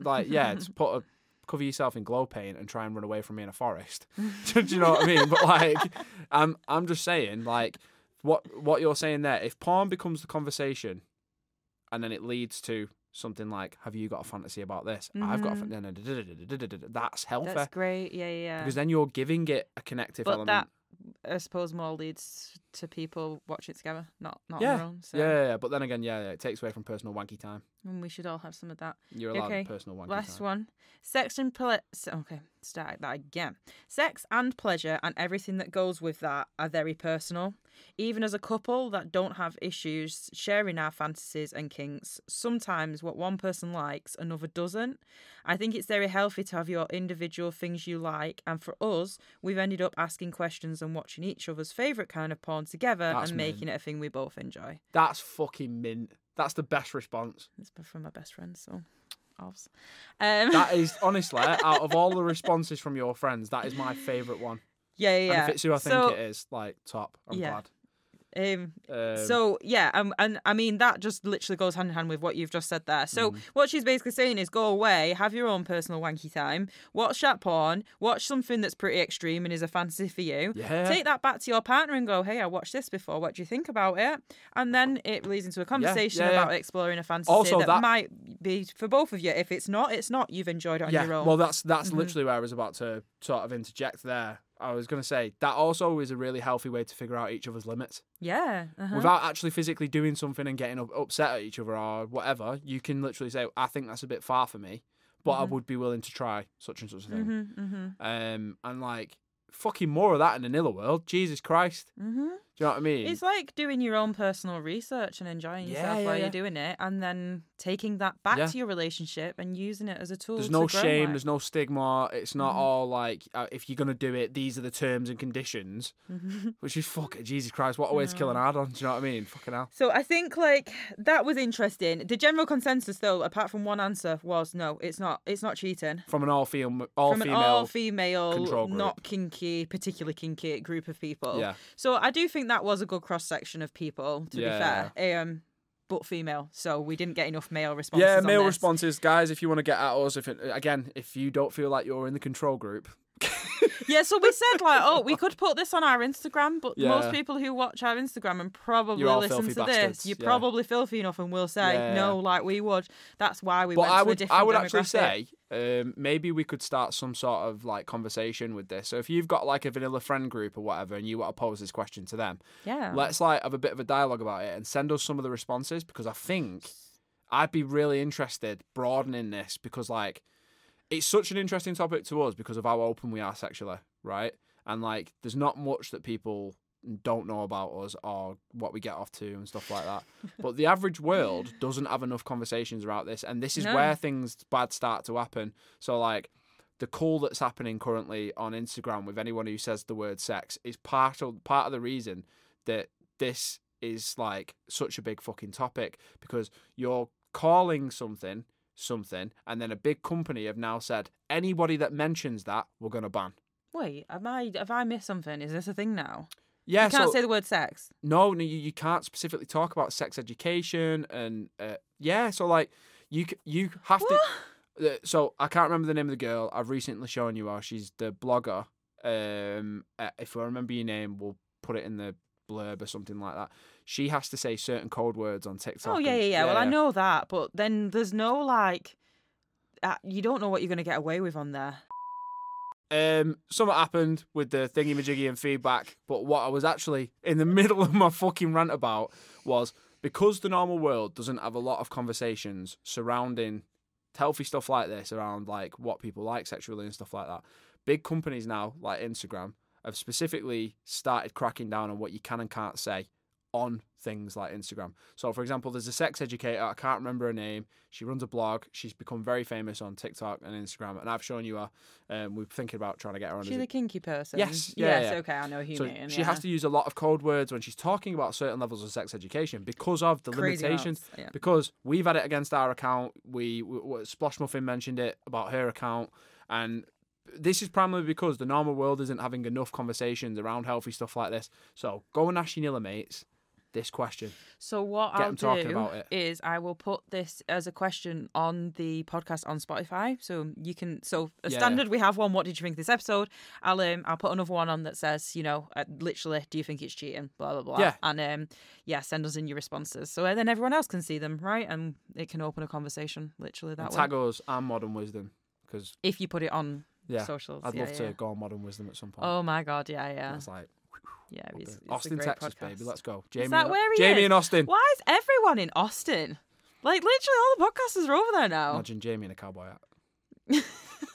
S4: to cover yourself in glow paint and try and run away from me in a forest. Do you know what I mean? But, I'm just saying, what you're saying there, if porn becomes the conversation and then it leads to something like, have you got a fantasy about this?
S3: Mm-hmm.
S4: I've got a fantasy. That's healthy.
S3: That's great. Yeah.
S4: Because then you're giving it a connective element.
S3: That, I suppose, more leads to people watching it together, not on
S4: Yeah.
S3: their own. So.
S4: Yeah. But then again, it takes away from personal wanky time.
S3: And we should all have some of that.
S4: You're allowed personal wanky
S3: Last
S4: time.
S3: one. Sex and start that again. Sex and pleasure and everything that goes with that are very personal. Even as a couple that don't have issues sharing our fantasies and kinks, sometimes what one person likes, another doesn't. I think it's very healthy to have your individual things you like, and for us, we've ended up asking questions and watching each other's favourite kind of porn together and making it a thing we both enjoy.
S4: That's fucking mint. That's the best response.
S3: It's from my best friend, so obvs.
S4: That is, honestly, out of all the responses from your friends, that is my favourite one.
S3: Yeah.
S4: And if it's who I think it is, top. I'm glad.
S3: So yeah, and I mean that just literally goes hand in hand with what you've just said there. So what she's basically saying is, go away, have your own personal wanky time, watch that porn, watch something that's pretty extreme and is a fantasy for you.
S4: Yeah.
S3: Take that back to your partner and go, hey, I watched this before. What do you think about it? And then it leads into a conversation about exploring a fantasy
S4: also,
S3: that might be for both of you. If it's not, it's not. You've enjoyed it on your own.
S4: Well, that's literally where I was about to sort of interject there. I was going to say that also is a really healthy way to figure out each other's limits.
S3: Yeah.
S4: Without actually physically doing something and getting upset at each other or whatever, you can literally say, I think that's a bit far for me, but I would be willing to try such and such a thing. And fucking more of that in the vanilla world. Jesus Christ. Do you know what I mean?
S3: It's like doing your own personal research and enjoying yourself while you're doing it, and then taking that back to your relationship and using it as a tool.
S4: There's no shame.
S3: Like.
S4: There's no stigma. It's not all like, if you're going to do it, these are the terms and conditions, which is Jesus Christ, what a way to kill an add-on. Do you know what I mean? Fucking hell.
S3: So I think that was interesting. The general consensus, though, apart from one answer, was no, it's not cheating.
S4: From an all-female control group.
S3: Not kinky, particularly kinky group of people.
S4: Yeah.
S3: So I do think that was a good cross-section of people, to be fair. But female, so we didn't get enough male responses.
S4: Yeah, male
S3: on this.
S4: responses, guys. If you want to get at us, if you don't feel like you're in the control group,
S3: Yeah, so we said we could put this on our Instagram, but most people who watch our Instagram and probably listen to this, you're probably filthy enough and will say no, like we would. That's why we went to a different
S4: I would
S3: demographic.
S4: actually say maybe we could start some sort of conversation with this. So if you've got a vanilla friend group or whatever, and you want to pose this question to them, let's have a bit of a dialogue about it and send us some of the responses, because I think I'd be really interested broadening this, because it's such an interesting topic to us because of how open we are sexually, right? And there's not much that people don't know about us or what we get off to and stuff like that. But the average world doesn't have enough conversations about this, and this is where things bad start to happen. So the cull that's happening currently on Instagram with anyone who says the word sex is part of the reason that this is like such a big fucking topic, because you're calling something, and then a big company have now said anybody that mentions that we're going to ban.
S3: Wait, have I missed something? Is this a thing now?
S4: Yeah,
S3: You can't
S4: so,
S3: say the word sex.
S4: No, you can't specifically talk about sex education, and so like you have to. So I can't remember the name of the girl. I've recently shown you her. She's the blogger. If I remember your name, we'll put it in the blurb or something like that. She has to say certain code words on TikTok.
S3: Oh yeah. Well, I know that, but then there's no like, you don't know what you're gonna get away with on there.
S4: Something happened with the thingy-majiggy and feedback, but what I was actually in the middle of my fucking rant about was, because the normal world doesn't have a lot of conversations surrounding healthy stuff like this, around like what people like sexually and stuff like that. Big companies now, like Instagram, have specifically started cracking down on what you can and can't say on things like Instagram. So, for example, there's a sex educator, I can't remember her name. She runs a blog. She's become very famous on TikTok and Instagram, and I've shown you her. We're thinking about trying to get her on.
S3: She's a kinky person.
S4: Yes,
S3: yes. Okay, I know who you
S4: so
S3: mean.
S4: she has to use a lot of code words when she's talking about certain levels of sex education because of the
S3: Crazy
S4: limitations.
S3: amounts, yeah.
S4: Because we've had it against our account. Splosh Muffin mentioned it about her account, and this is primarily because the normal world isn't having enough conversations around healthy stuff like this. So go and ask your Nilla mates this question.
S3: So what
S4: Get
S3: I'll
S4: them talking
S3: do
S4: about it.
S3: is I will put this as a question on the podcast on Spotify, so you can. So a standard, we have one. What did you think of this episode? I'll put another one on that says, literally, do you think it's cheating? Blah blah blah.
S4: Yeah.
S3: And send us in your responses, so then everyone else can see them, right? And it can open a conversation, literally that way.
S4: Tag us and Modern Wisdom, because
S3: if you put it on socials.
S4: I'd love to go on Modern Wisdom at some point.
S3: Oh my god, yeah.
S4: It's like.
S3: Yeah, it's
S4: Austin,
S3: a great
S4: Texas,
S3: podcast.
S4: baby. Let's go.
S3: Is that where he
S4: Jamie
S3: is?
S4: and Austin.
S3: Why is everyone in Austin? Like, literally all the podcasters are over there now.
S4: Imagine Jamie in a cowboy hat.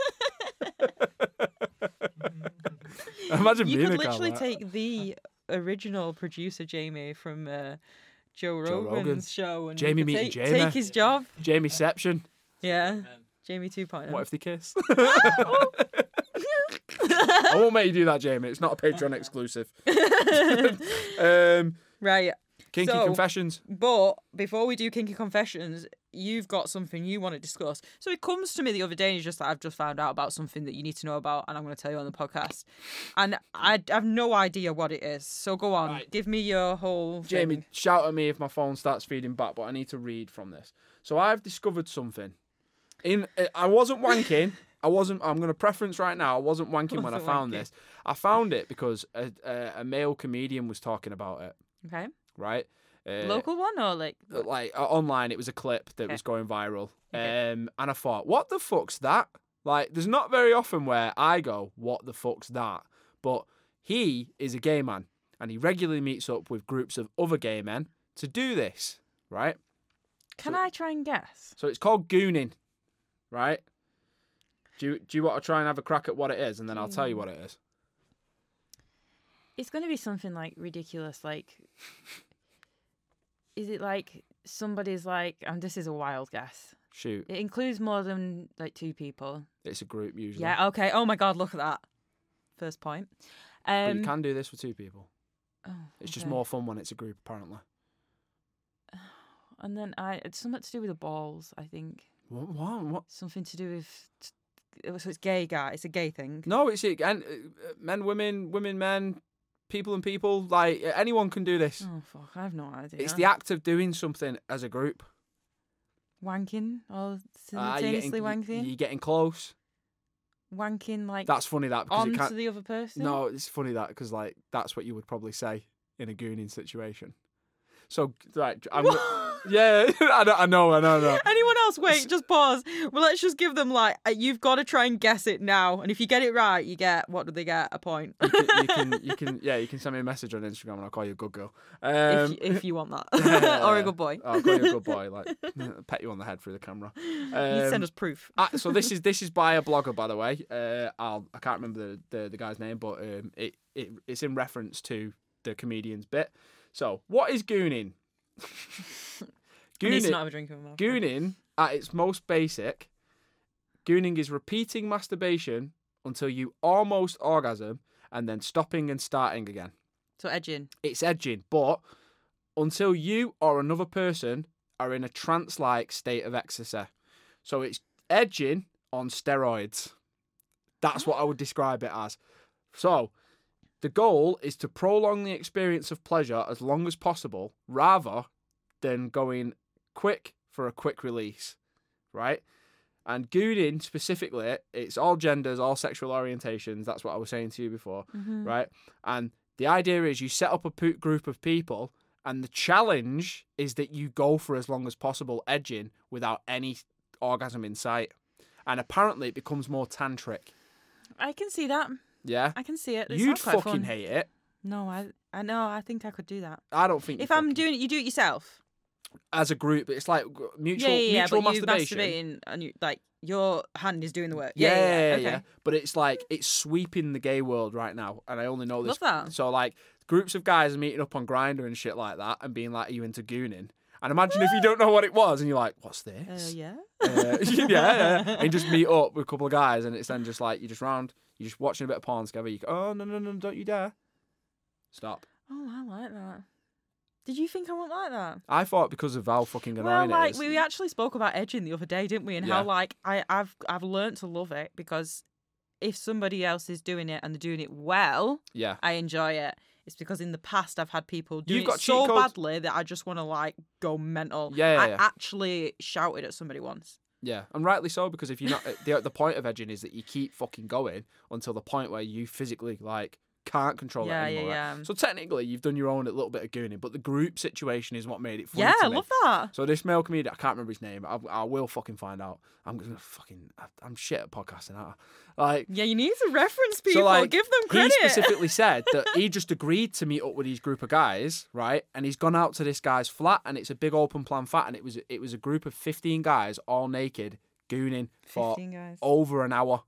S4: Imagine
S3: you
S4: being
S3: could
S4: a
S3: literally
S4: cowboy
S3: take the original producer Jamie from Joe Rogan's
S4: Rogan.
S3: show and
S4: Jamie
S3: you could
S4: meeting
S3: take
S4: Jamie.
S3: his job.
S4: Jamieception.
S3: Yeah. Jamie 2.0.
S4: What if they kiss? I won't make you do that, Jamie. It's not a Patreon exclusive.
S3: Right.
S4: Kinky confessions.
S3: But before we do kinky confessions, you've got something you want to discuss. So it comes to me the other day and it's just that I've just found out about something that you need to know about and I'm going to tell you on the podcast. And I have no idea what it is. So go on.
S4: Right.
S3: Give me your whole
S4: Jamie,
S3: thing.
S4: shout at me if my phone starts feeding back, but I need to read from this. So I've discovered something. I wasn't wanking. I'm going to preference right now. I wasn't wanking when I found this. I found it because a male comedian was talking about it.
S3: Okay.
S4: Right?
S3: Local one or like
S4: online, it was a clip that was going viral.
S3: Okay.
S4: And I thought, what the fuck's that? Like, there's not very often where I go, what the fuck's that? But he is a gay man and he regularly meets up with groups of other gay men to do this, right?
S3: Can I try and guess?
S4: So it's called gooning, right? Do you want to try and have a crack at what it is, and then I'll tell you what it is?
S3: It's going to be something like ridiculous, like... Is it like somebody's like... And this is a wild guess.
S4: Shoot.
S3: It includes more than like two people.
S4: It's a group, usually.
S3: Yeah, okay. Oh my God, look at that. First point.
S4: But you can do this with two people.
S3: Oh,
S4: It's just
S3: okay.
S4: more fun when it's a group, apparently.
S3: And then it's something to do with the balls, I think.
S4: What?
S3: Something to do with... So it's gay guy. It's a gay thing.
S4: No, it's men, women, men, people and people. Like, anyone can do this.
S3: Oh, fuck. I have no idea.
S4: It's the act of doing something as a group.
S3: Wanking or
S4: You're
S3: simultaneously
S4: getting,
S3: wanking?
S4: You're getting close.
S3: Wanking like
S4: That's funny, that. Because it
S3: onto
S4: can't,
S3: the other person?
S4: no, it's funny, that, because, like, that's what you would probably say in a gooning situation. So, right, yeah, I know.
S3: Anyone else? Wait, just pause. Well, let's just give them like you've got to try and guess it now, and if you get it right, you get what do they get? A point.
S4: You can send me a message on Instagram and I'll call you a good girl.
S3: If you want that, or a good boy.
S4: I'll call you a good boy. Like, pet you on the head through the camera.
S3: You send us proof.
S4: So this is by a blogger, by the way. I can't remember the guy's name, but it's in reference to the comedian's bit. So, what is gooning?
S3: I need to not have a drink in my mouth.
S4: Gooning, at its most basic, Gooning is repeating masturbation until you almost orgasm and then stopping and starting again.
S3: So edging.
S4: It's edging, but until you or another person are in a trance-like state of ecstasy. So it's edging on steroids. That's what I would describe it as. So the goal is to prolong the experience of pleasure as long as possible rather than going quick for a quick release, right? And gooning specifically, it's all genders, all sexual orientations. That's what I was saying to you before, right? And the idea is you set up a group of people, and the challenge is that you go for as long as possible edging without any orgasm in sight. And apparently it becomes more tantric.
S3: I can see that.
S4: Yeah?
S3: I can see it. It
S4: You'd
S3: sounds quite
S4: fucking
S3: fun.
S4: hate it.
S3: No, I know. I think I could do that.
S4: I don't think
S3: If I'm doing it, you do it yourself.
S4: as a group. It's like mutual
S3: but
S4: masturbation.
S3: you masturbating and you like your hand is doing the work.
S4: Yeah.
S3: Okay.
S4: But it's like it's sweeping the gay world right now, and I only know this.
S3: Love that.
S4: So like groups of guys are meeting up on Grindr and shit like that, and being like, "Are you into gooning?" And imagine if you don't know what it was, and you're like, "What's this?"
S3: Yeah.
S4: yeah. And you just meet up with a couple of guys, and it's then just like you're just watching a bit of porn together. You go, "Oh no, don't you dare!" Stop.
S3: Oh, I like that. Did you think I wouldn't like that?
S4: I thought because of how fucking annoying
S3: Well,
S4: it
S3: like
S4: is.
S3: we actually spoke about edging the other day, didn't we? And
S4: Yeah.
S3: how like I've learned to love it because if somebody else is doing it and they're doing it well,
S4: Yeah.
S3: I enjoy it. It's because in the past I've had people doing
S4: You've got
S3: it so
S4: cheat codes.
S3: badly that I just want to like go mental.
S4: Yeah.
S3: I actually shouted at somebody once.
S4: Yeah, and rightly so, because if you're not the point of edging is that you keep fucking going until the point where you physically like can't control it anymore.
S3: Yeah.
S4: Right? So technically, you've done your own little bit of gooning, but the group situation is what made it funny.
S3: Yeah,
S4: to
S3: I
S4: me.
S3: love that.
S4: So this male comedian, I can't remember his name. I will fucking find out. I'm shit at podcasting. Aren't I? Like,
S3: Yeah, you need to reference people.
S4: so like,
S3: Give them credit.
S4: he specifically said that he just agreed to meet up with his group of guys, right? And he's gone out to this guy's flat, and it's a big open plan flat, and it was a group of 15 guys, all naked, gooning for
S3: 15 guys.
S4: over an hour.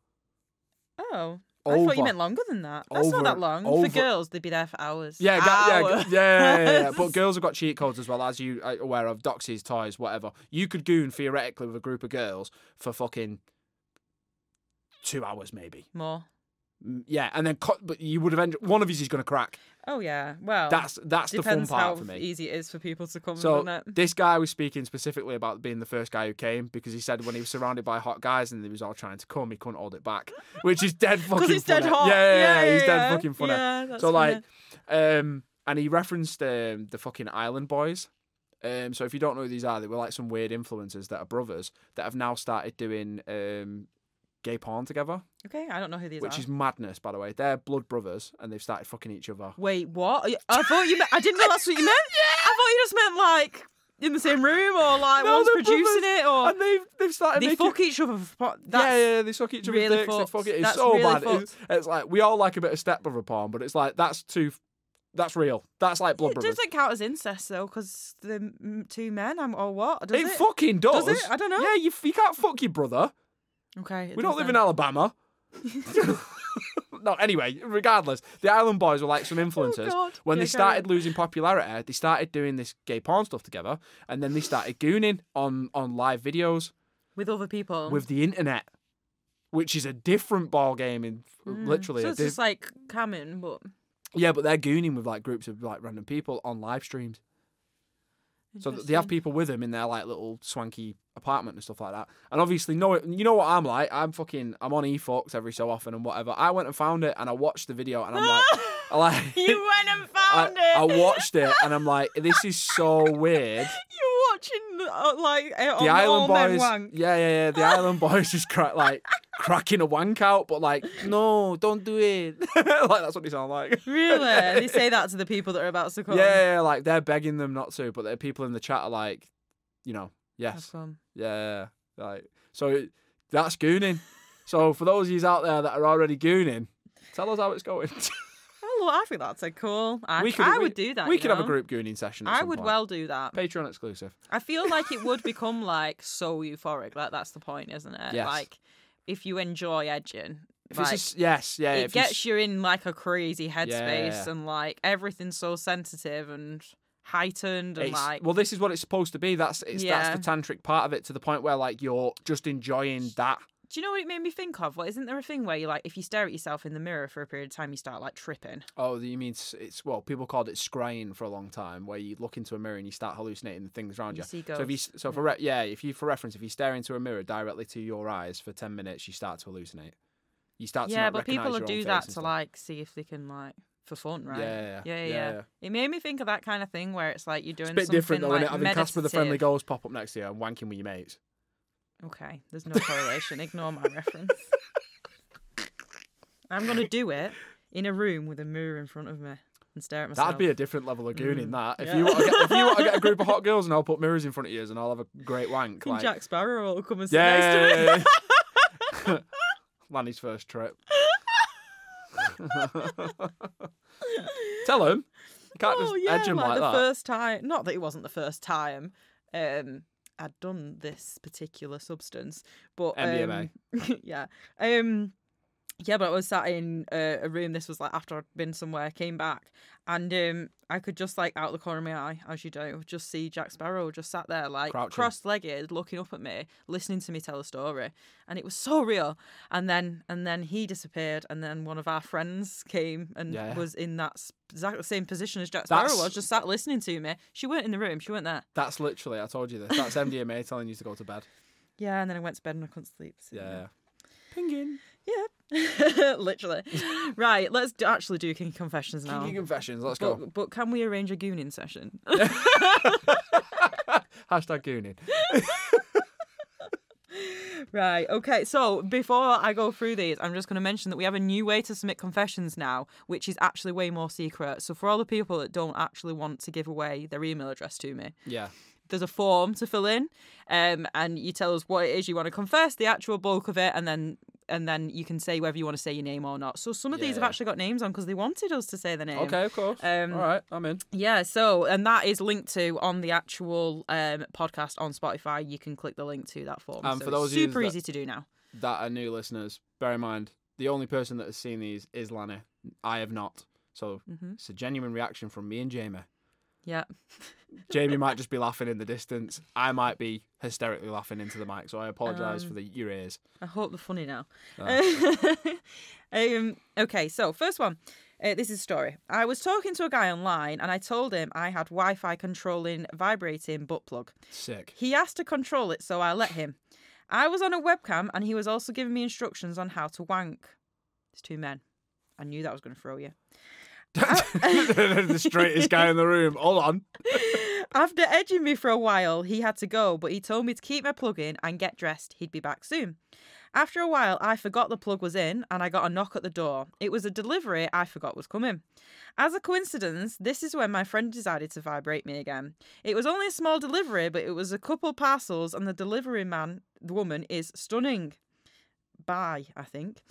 S3: Oh. I thought you
S4: Over.
S3: meant longer than that. That's not that long.
S4: Over.
S3: For girls, they'd be there for hours.
S4: Yeah,
S3: Hours.
S4: yeah. But girls have got cheat codes as well, as you are aware of. Doxies, toys, whatever. You could goon theoretically with a group of girls for fucking 2 hours, maybe.
S3: More.
S4: Yeah, and then but you would have one of you is going to crack.
S3: Oh, yeah. Well,
S4: That's the fun
S3: depends
S4: part
S3: how
S4: for me.
S3: easy it is for people to come,
S4: So
S3: doesn't it?
S4: this guy was speaking specifically about being the first guy who came because he said when he was surrounded by hot guys and they was all trying to come, he couldn't hold it back, which is dead fucking
S3: Because it's dead
S4: funny.
S3: hot.
S4: Yeah, he's dead fucking funny.
S3: Yeah, that's
S4: So
S3: funny.
S4: like, and he referenced the fucking Island Boys. So if you don't know who these are, they were like some weird influencers that are brothers that have now started doing gay porn together,
S3: Okay, I don't know who these
S4: which
S3: are.
S4: is madness, by the way. They're blood brothers and they've started fucking each other.
S3: Wait, what? I thought you meant... I didn't know that's what you meant. I thought you just meant, like, in the same room or, like,
S4: No,
S3: one's
S4: they're
S3: producing
S4: brothers,
S3: it or...
S4: and they've started
S3: They
S4: making...
S3: fuck each other. That's,
S4: yeah, they suck each other's
S3: really
S4: dicks. They
S3: fucked.
S4: fuck it. It's
S3: That's
S4: so
S3: really
S4: bad.
S3: fucked.
S4: It's like we all like a bit of stepbrother porn, but it's like that's real. That's like blood
S3: It
S4: brothers.
S3: doesn't count as incest, though, because the two men, or what? Does
S4: It
S3: it?
S4: fucking does.
S3: Does it? I don't know.
S4: Yeah, you can't fuck your brother.
S3: Okay.
S4: We don't live in Alabama. No, anyway, regardless, the Island Boys were like some influencers.
S3: God.
S4: When
S3: Yeah,
S4: they
S3: carry
S4: started losing popularity, they started doing this gay porn stuff together, and then they started gooning on live videos
S3: With other people.
S4: with the internet, which is a different ball game in literally.
S3: So
S4: a
S3: it's just like camming, but...
S4: Yeah, but they're gooning with like groups of like random people on live streams. So they have people with them in their like little swanky apartment and stuff like that. And obviously, you know what I'm like. I'm on eFox every so often and whatever. I went and found it and I watched the video and I'm like,
S3: You went and found it.
S4: I watched it and I'm like, this is so weird.
S3: You're watching like
S4: The Island Boys, yeah. The Island Boys just cracking a wank out, but like, no, don't do it. Like that's what they sound like.
S3: Really? They say that to the people that are about to come.
S4: Yeah, like they're begging them not to, but the people in the chat are like,
S3: Have
S4: yes,
S3: fun.
S4: yeah, like so that's gooning. So for those of you out there that are already gooning, tell us how it's going.
S3: I think that's a cool. I would do that.
S4: We
S3: you
S4: could have a
S3: know?
S4: group gooning session. At
S3: I
S4: some
S3: would
S4: point.
S3: well do that.
S4: Patreon exclusive.
S3: I feel like it would become like so euphoric. Like that's the point, isn't it?
S4: Yes.
S3: Like if you enjoy edging,
S4: If
S3: like,
S4: it's yes, yeah,
S3: it
S4: if you
S3: gets you in like a crazy headspace
S4: Yeah.
S3: and like everything's so sensitive and heightened and like
S4: well, this is what it's supposed to be. That's the tantric part of it, to the point where like you're just enjoying that
S3: Do you know what it made me think of? Well, isn't there a thing where you like, if you stare at yourself in the mirror for a period of time, you start like tripping?
S4: Oh, you mean it's well, people called it scrying for a long time, where you look into a mirror and you start hallucinating the things around you.
S3: See
S4: So for reference, if you stare into a mirror directly to your eyes for 10 minutes, you start to hallucinate. You start to not
S3: but
S4: recognise
S3: people
S4: your
S3: do
S4: own
S3: that
S4: face and
S3: to
S4: stuff.
S3: like see if they can like for fun, right?
S4: Yeah.
S3: It made me think of that kind of thing where it's like you're doing
S4: It's a bit
S3: something
S4: different though,
S3: like
S4: isn't it? Having Casper the Friendly
S3: meditative.
S4: Ghost pop up next to you and wanking with your mates.
S3: Okay, there's no correlation. Ignore my reference. I'm gonna do it in a room with a mirror in front of me and stare at myself.
S4: That'd be a different level of gooning. That if
S3: yeah.
S4: you want to get a group of hot girls and I'll put mirrors in front of you and I'll have a great wank. Like,
S3: Jack Sparrow will come and sit next to me.
S4: Lanny's first trip. Tell him. You can't just edge him like
S3: the
S4: that.
S3: first time. Not that it wasn't the first time. I'd done this particular substance, but
S4: MDMA.
S3: yeah. Yeah, but I was sat in a room. This was like after I'd been somewhere, came back, and I could just like out the corner of my eye, as you do, just see Jack Sparrow just sat there like
S4: Crouching.
S3: cross-legged, looking up at me, listening to me tell a story, and it was so real. And then he disappeared, and then one of our friends came and was in that exactly same position as Jack Sparrow was, just sat listening to me. She weren't in the room. She weren't there.
S4: That's literally, I told you this. That's MDMA telling you to go to bed.
S3: Yeah, and then I went to bed and I couldn't sleep. So,
S4: Yeah. Pinging.
S3: Yeah, literally. Right, let's actually do Kinky Confessions now.
S4: Kinky Confessions, let's go.
S3: But can we arrange a gooning session?
S4: Hashtag gooning.
S3: Right, okay, so before I go through these, I'm just going to mention that we have a new way to submit confessions now, which is actually way more secret. So for all the people that don't actually want to give away their email address to me,
S4: Yeah.
S3: there's a form to fill in, and you tell us what it is you want to confess, the actual bulk of it, and then you can say whether you want to say your name or not. So some of these have actually got names on because they wanted us to say the name.
S4: Okay, of course. All right, I'm in.
S3: Yeah, so, and that is linked to on the actual podcast on Spotify. You can click the link to that form.
S4: And
S3: so
S4: for those
S3: it's
S4: of you
S3: super
S4: that-
S3: easy to do now.
S4: That are new listeners, bear in mind, the only person that has seen these is Lanny. I have not. So it's a genuine reaction from me and Jamie.
S3: Yeah.
S4: Jamie might just be laughing in the distance. I might be hysterically laughing into the mic, so I apologise for your ears.
S3: I hope they're funny now.
S4: Oh.
S3: Okay, so first one. This is a story. I was talking to a guy online and I told him I had Wi-Fi controlling vibrating butt plug.
S4: Sick.
S3: He asked to control it, so I let him. I was on a webcam and he was also giving me instructions on how to wank. It's two men. I knew that was going to throw you.
S4: The straightest guy in the room. Hold on.
S3: After edging me for a while, he had to go, but he told me to keep my plug in and get dressed. He'd be back soon. After a while, I forgot the plug was in and I got a knock at the door. It was a delivery I forgot was coming. As a coincidence, this is when my friend decided to vibrate me again. It was only a small delivery, but it was a couple parcels and the woman is stunning. Bye, I think.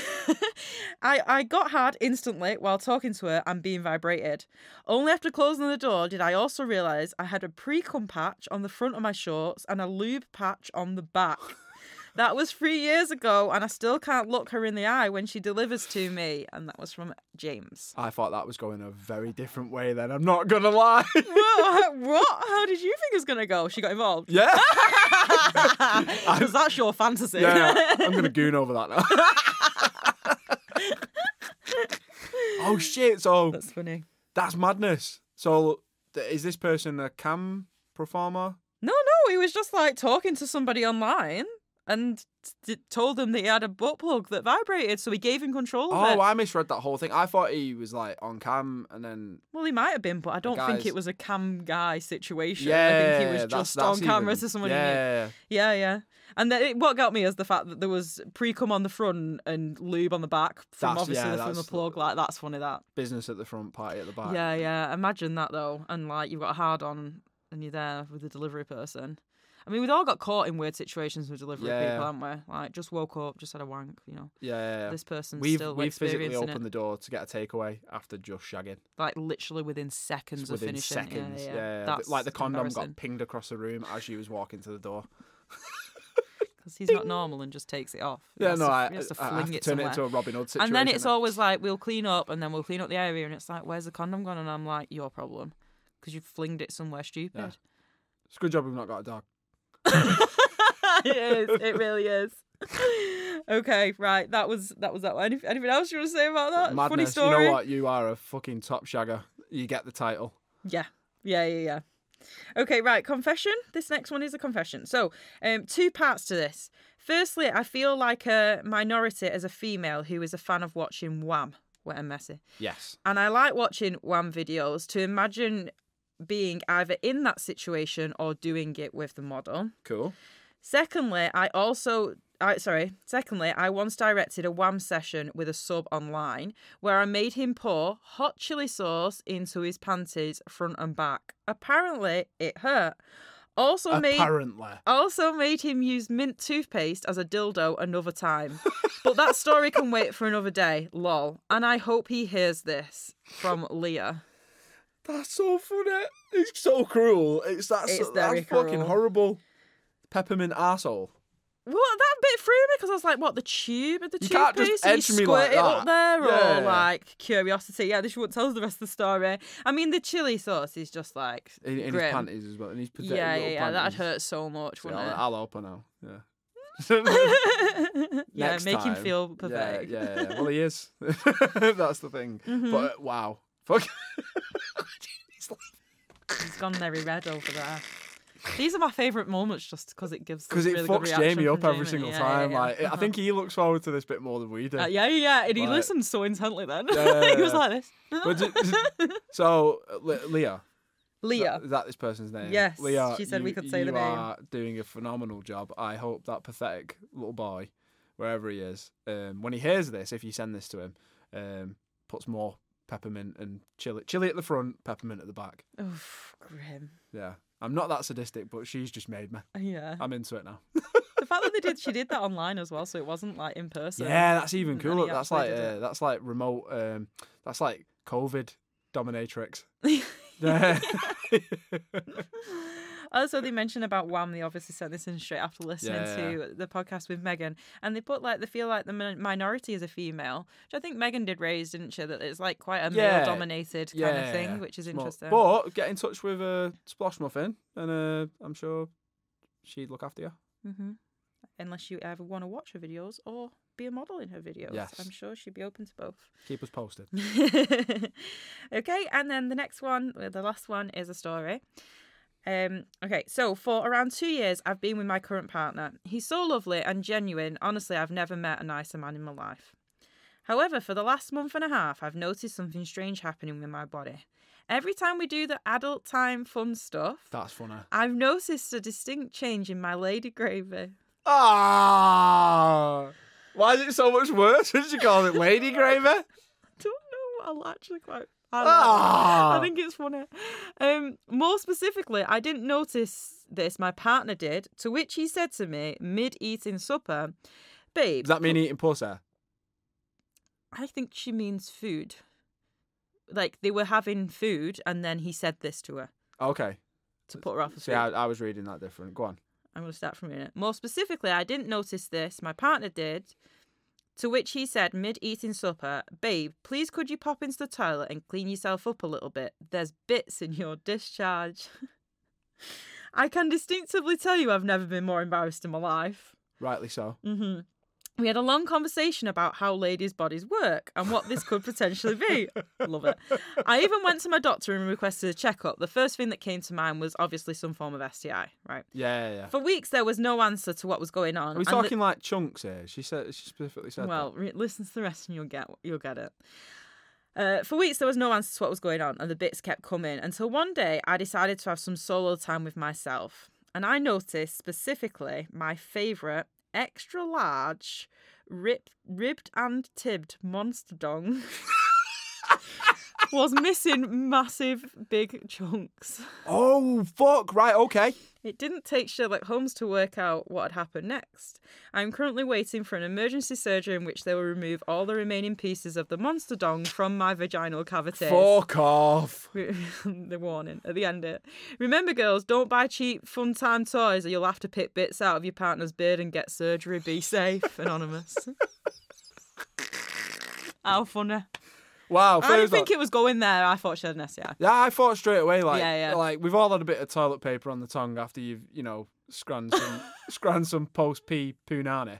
S3: I got hard instantly while talking to her and being vibrated. Only after closing the door did I also realise I had a pre-cum patch on the front of my shorts and a lube patch on the back. That was 3 years ago and I still can't look her in the eye when she delivers to me. And that was from James.
S4: I thought that was going a very different way then. I'm not going to lie.
S3: What? How did you think it was going to go? She got involved?
S4: Yeah.
S3: Because that's your fantasy.
S4: Yeah, I'm going to goon over that now. Oh, shit. So
S3: That's funny.
S4: that's madness. So is this person a cam performer?
S3: No, he was just like talking to somebody online and told them that he had a butt plug that vibrated, so he gave him control of it.
S4: Oh, I misread that whole thing. I thought he was like on cam and then...
S3: Well, he might have been, but I don't think
S4: guys-
S3: it was a cam guy situation.
S4: Yeah,
S3: I think he was
S4: that's
S3: just on camera
S4: even-
S3: to someone he knew.
S4: Yeah.
S3: Yeah. And then what got me is the fact that there was pre-cum on the front and lube on the back from
S4: That's-
S3: obviously
S4: yeah,
S3: from the
S4: that's-
S3: plug. Like, that's funny, that.
S4: Business at the front, party at the back.
S3: Yeah. Imagine that, though. And, like, you've got a hard-on and you're there with the delivery person. I mean, we've all got caught in weird situations with delivery people, haven't we? Like, just woke up, just had a wank, you know.
S4: Yeah.
S3: This person's
S4: We've
S3: still
S4: physically
S3: experiencing
S4: opened
S3: it.
S4: the door to get a takeaway after just shagging.
S3: Like, literally within seconds of
S4: Within
S3: finishing.
S4: seconds.
S3: Yeah. That's
S4: like the condom
S3: embarrassing.
S4: got pinged across the room as she was walking to the door.
S3: Because he's not normal and just takes it off. He
S4: Yeah,
S3: has
S4: no,
S3: to,
S4: I
S3: he has to
S4: have
S3: fling
S4: to
S3: it
S4: turn it
S3: somewhere.
S4: into a Robin Hood situation.
S3: And then it's always like, we'll clean up and then we'll clean up the area. And it's like, where's the condom gone? And I'm like, your problem. Because you flinged it somewhere stupid.
S4: Yeah. It's a good job we've not got a dog.
S3: It is. It really is. Okay, right. That was that one. Anything else you want to say about that?
S4: Madness.
S3: Funny story.
S4: You know what? You are a fucking top shagger. You get the title.
S3: Yeah. Okay, right. Confession. This next one is a confession. So, 2 parts to this. Firstly, I feel like a minority as a female who is a fan of watching Wham. Wet and Messy.
S4: Yes.
S3: And I like watching Wham videos to imagine being either in that situation or doing it with the model.
S4: Cool.
S3: Secondly, I once directed a Wham session with a sub online where I made him pour hot chili sauce into his panties front and back. Apparently, it hurt. Also made him use mint toothpaste as a dildo another time. But that story can wait for another day. Lol. And I hope he hears this. From Leah.
S4: That's so funny. It's so cruel. That's
S3: very
S4: fucking
S3: cruel.
S4: horrible. Peppermint arsehole.
S3: Well, that bit threw me because I was like, what, the tube of the
S4: You
S3: toothpaste?
S4: can't just
S3: And
S4: edge
S3: you
S4: me
S3: squirt
S4: like
S3: it up
S4: that.
S3: there?
S4: Yeah.
S3: Or like curiosity? Yeah, this won't tell us the rest of the story. I mean, the chili sauce is just like
S4: In his
S3: grim.
S4: panties as well. In his pathetic
S3: Yeah,
S4: little
S3: that'd
S4: panties.
S3: hurt so much,
S4: Yeah,
S3: wouldn't
S4: I'll open now. Yeah.
S3: it? Yeah,
S4: Next
S3: make him
S4: time.
S3: feel pathetic.
S4: Yeah. Well, he is. That's the thing.
S3: Mm-hmm.
S4: But wow. Fuck.
S3: He's gone very red over there. These are my favourite moments just because it gives
S4: Because it
S3: really good
S4: fucks
S3: reaction
S4: Jamie up
S3: from
S4: every
S3: Jamie.
S4: single
S3: Yeah,
S4: time.
S3: yeah.
S4: Like, I think he looks forward to this bit more than we do.
S3: Yeah. And he
S4: Like-
S3: listened so intently then.
S4: Yeah.
S3: He was like this.
S4: But so, Leah.
S3: Leah.
S4: Is that this person's name?
S3: Yes,
S4: Leah,
S3: she said we could say the
S4: You
S3: name.
S4: are doing a phenomenal job. I hope that pathetic little boy, wherever he is, when he hears this, if you send this to him, puts more peppermint and chili at the front, peppermint at the back.
S3: Oof, grim.
S4: Yeah. I'm not that sadistic, but she's just made me.
S3: Yeah.
S4: I'm into it now.
S3: The fact that she did that online as well, so it wasn't like in person.
S4: Yeah, that's even
S3: And
S4: cooler.
S3: he
S4: That's
S3: actually
S4: like
S3: did it.
S4: that's like remote. That's like COVID dominatrix. Yeah.
S3: Also, they mentioned about Wham. They obviously sent this in straight after listening
S4: Yeah.
S3: to the podcast with Megan, and they put like they feel like the minority is a female, which I think Megan did raise, didn't she? That it's like quite a male-dominated kind of thing, which is interesting.
S4: But get in touch with Splosh Muffin, and I'm sure she'd look after you.
S3: Mm-hmm. Unless you ever want to watch her videos or be a model in her videos,
S4: Yes.
S3: I'm sure she'd be open to both.
S4: Keep us posted.
S3: Okay, and then the next one, the last one, is a story. Okay, so for around 2 years, I've been with my current partner. He's so lovely and genuine. Honestly, I've never met a nicer man in my life. However, for the last month and a half, I've noticed something strange happening with my body. Every time we do the adult time fun stuff,
S4: That's funny.
S3: I've noticed a distinct change in my lady gravy.
S4: Ah, why is it so much worse? What did you call it, lady gravy?
S3: I don't know what I'll actually quite.
S4: Ah.
S3: I think it's funny. More specifically, I didn't notice this. My partner did, to which he said to me mid-eating supper, "Babe."
S4: Does that mean eating pussy?
S3: I think she means food. Like they were having food, and then he said this to her
S4: Okay.
S3: to put her off of
S4: See,
S3: food.
S4: I was reading that different. Go on.
S3: I'm going to start from here. More specifically, I didn't notice this. My partner did. To which he said, mid-eating supper, "Babe, please could you pop into the toilet and clean yourself up a little bit? There's bits in your discharge." I can distinctively tell you I've never been more embarrassed in my life.
S4: Rightly so.
S3: Mm-hmm. We had a long conversation about how ladies' bodies work and what this could potentially be. Love it. I even went to my doctor and requested a checkup. The first thing that came to mind was obviously some form of STI, right?
S4: Yeah.
S3: For weeks, there was no answer to what was going on.
S4: Are we
S3: and
S4: talking like chunks here? She specifically said
S3: well,
S4: that.
S3: listen to the rest and you'll get it. For weeks, there was no answer to what was going on, and the bits kept coming until one day I decided to have some solo time with myself. And I noticed specifically my favourite extra large ribbed and tibbed monster dong was missing massive big chunks.
S4: Oh, fuck. Right, okay.
S3: It didn't take Sherlock Holmes to work out what had happened next. I'm currently waiting for an emergency surgery in which they will remove all the remaining pieces of the monster dong from my vaginal cavity.
S4: Fuck off.
S3: The warning at the end of it. Remember, girls, don't buy cheap fun time toys or you'll have to pick bits out of your partner's beard and get surgery. Be safe. Anonymous. How funny.
S4: Wow.
S3: I didn't think it was going there. I thought she had an STI.
S4: Yeah, I thought straight away, like,
S3: Yeah.
S4: like we've all had a bit of toilet paper on the tongue after you've, Scranson post P Punani.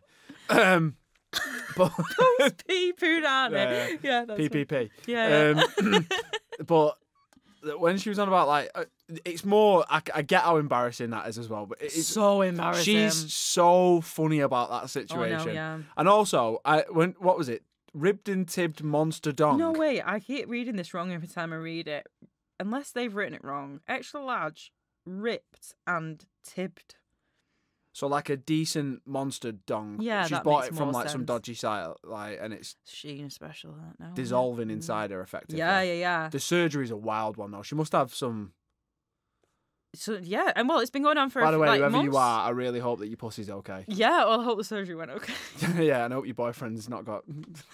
S4: But
S3: P Punani. Yeah, that's
S4: PPP.
S3: Yeah.
S4: But when she was on about like, it's more. I get how embarrassing that is as well. But it's
S3: so embarrassing.
S4: She's so funny about that situation.
S3: Oh, no, yeah.
S4: And also, what was it? Ribbed and tibbed monster dong.
S3: No, wait. I keep reading this wrong every time I read it. Unless they've written it wrong. Extra large, ripped and tibbed.
S4: So like a decent monster dong.
S3: Yeah,
S4: she's
S3: that
S4: bought
S3: makes
S4: it from
S3: more
S4: like some
S3: sense.
S4: dodgy site, like, and it's
S3: Shein special, that now.
S4: dissolving inside her effectively.
S3: Yeah.
S4: The surgery's a wild one though. She must have some.
S3: So yeah, and well, it's been going on for.
S4: By the way,
S3: like,
S4: whoever
S3: months.
S4: you are, I really hope that your pussy's okay.
S3: Yeah, well, I hope the surgery went okay.
S4: Yeah, and I hope your boyfriend's not got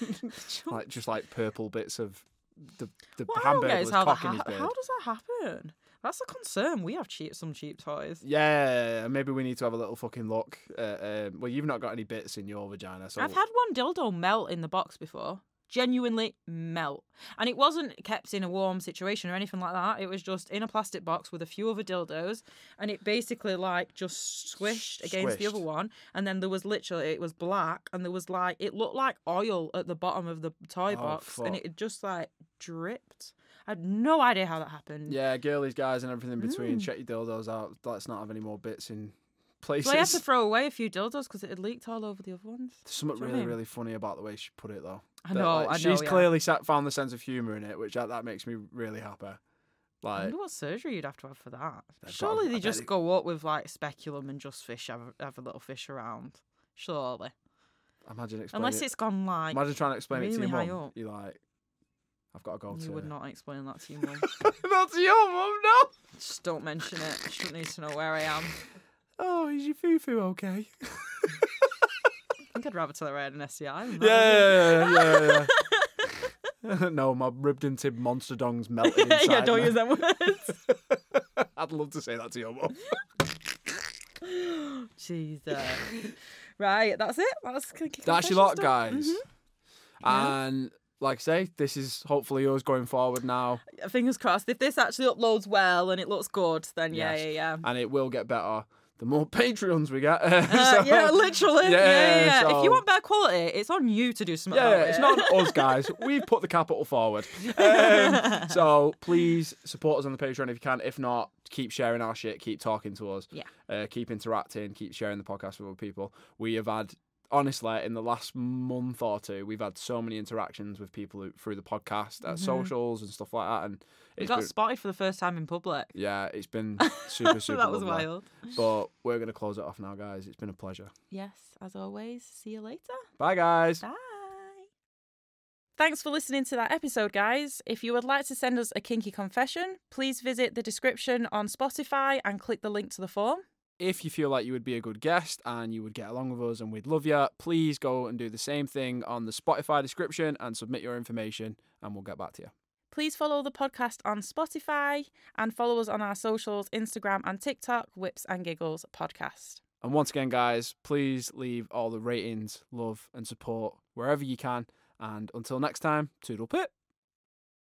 S4: like purple bits of the
S3: Well, I don't get
S4: hamburger
S3: is
S4: was
S3: how that
S4: cocking his beard.
S3: How does that happen? That's a concern. We have some cheap toys.
S4: Yeah, maybe we need to have a little fucking look. Well, you've not got any bits in your vagina, so
S3: I've had one dildo melt in the box before. Genuinely melt. And it wasn't kept in a warm situation or anything like that. It was just in a plastic box with a few other dildos. And it basically like just squished against the other one. And then there was literally, it was black. And there was like, it looked like oil at the bottom of the toy box.
S4: fuck.
S3: And it just like dripped. I had no idea how that happened.
S4: yeah, girlies, guys, and everything in between. Check your dildos out. Let's not have any more bits in places.
S3: So I had to throw away a few dildos because it had leaked all over the other ones.
S4: There's something
S3: Do you know what I
S4: really,
S3: mean?
S4: really funny about the way she put it, though.
S3: I know,
S4: She's
S3: yeah.
S4: clearly found the sense of humour in it, which that makes me really happy.
S3: I
S4: Like,
S3: wonder what surgery you'd have to have for that.
S4: They've
S3: Surely
S4: got- I
S3: they
S4: bet
S3: just
S4: they-
S3: go up with like speculum and just have a little fish around. Surely.
S4: imagine explaining
S3: Unless it's gone like
S4: Imagine trying to explain it to
S3: really
S4: your
S3: high
S4: mum.
S3: up.
S4: You're like, I've got to go to...
S3: You would not explain that to your mum.
S4: Not to your mum, no!
S3: Just don't mention it. She doesn't need to know where I am.
S4: Oh, is your foo-foo okay?
S3: I think I'd rather tell her I had an STI. than that.
S4: Yeah. No, my ribbed and tibbed monster dong's melted inside
S3: Yeah, don't
S4: me.
S3: use them words.
S4: I'd love to say that to your mum.
S3: Jesus. Right, that's it.
S4: That's your lot,
S3: confessions
S4: guys.
S3: done. Yeah.
S4: And like I say, this is hopefully yours going forward now.
S3: Fingers crossed. If this actually uploads well and it looks good, then
S4: Yes.
S3: yeah.
S4: And it will get better the more Patreons we get.
S3: Yeah, literally. Yeah.
S4: so-
S3: If you want better quality, it's on you to do something
S4: Yeah,
S3: about it.
S4: it's not on us, guys. We've put the capital forward. So please support us on the Patreon if you can. If not, keep sharing our shit. Keep talking to us.
S3: Yeah.
S4: Keep interacting. Keep sharing the podcast with other people. We have had, honestly, in the last month or two, we've had so many interactions with people through the podcast, at socials and stuff like that. And
S3: We
S4: it's
S3: got
S4: been,
S3: spotted for the first time in public.
S4: yeah, it's been super, super
S3: That was
S4: lovely.
S3: wild.
S4: But we're going to close it off now, guys. It's been a pleasure.
S3: Yes, as always. See you later.
S4: Bye, guys.
S3: Bye. Thanks for listening to that episode, guys. If you would like to send us a kinky confession, please visit the description on Spotify and click the link to the form.
S4: If you feel like you would be a good guest and you would get along with us and we'd love you, please go and do the same thing on the Spotify description and submit your information and we'll get back to you.
S3: Please follow the podcast on Spotify and follow us on our socials, Instagram and TikTok, Whips and Giggles Podcast.
S4: And once again, guys, please leave all the ratings, love and support wherever you can. And until next time, toodle pip.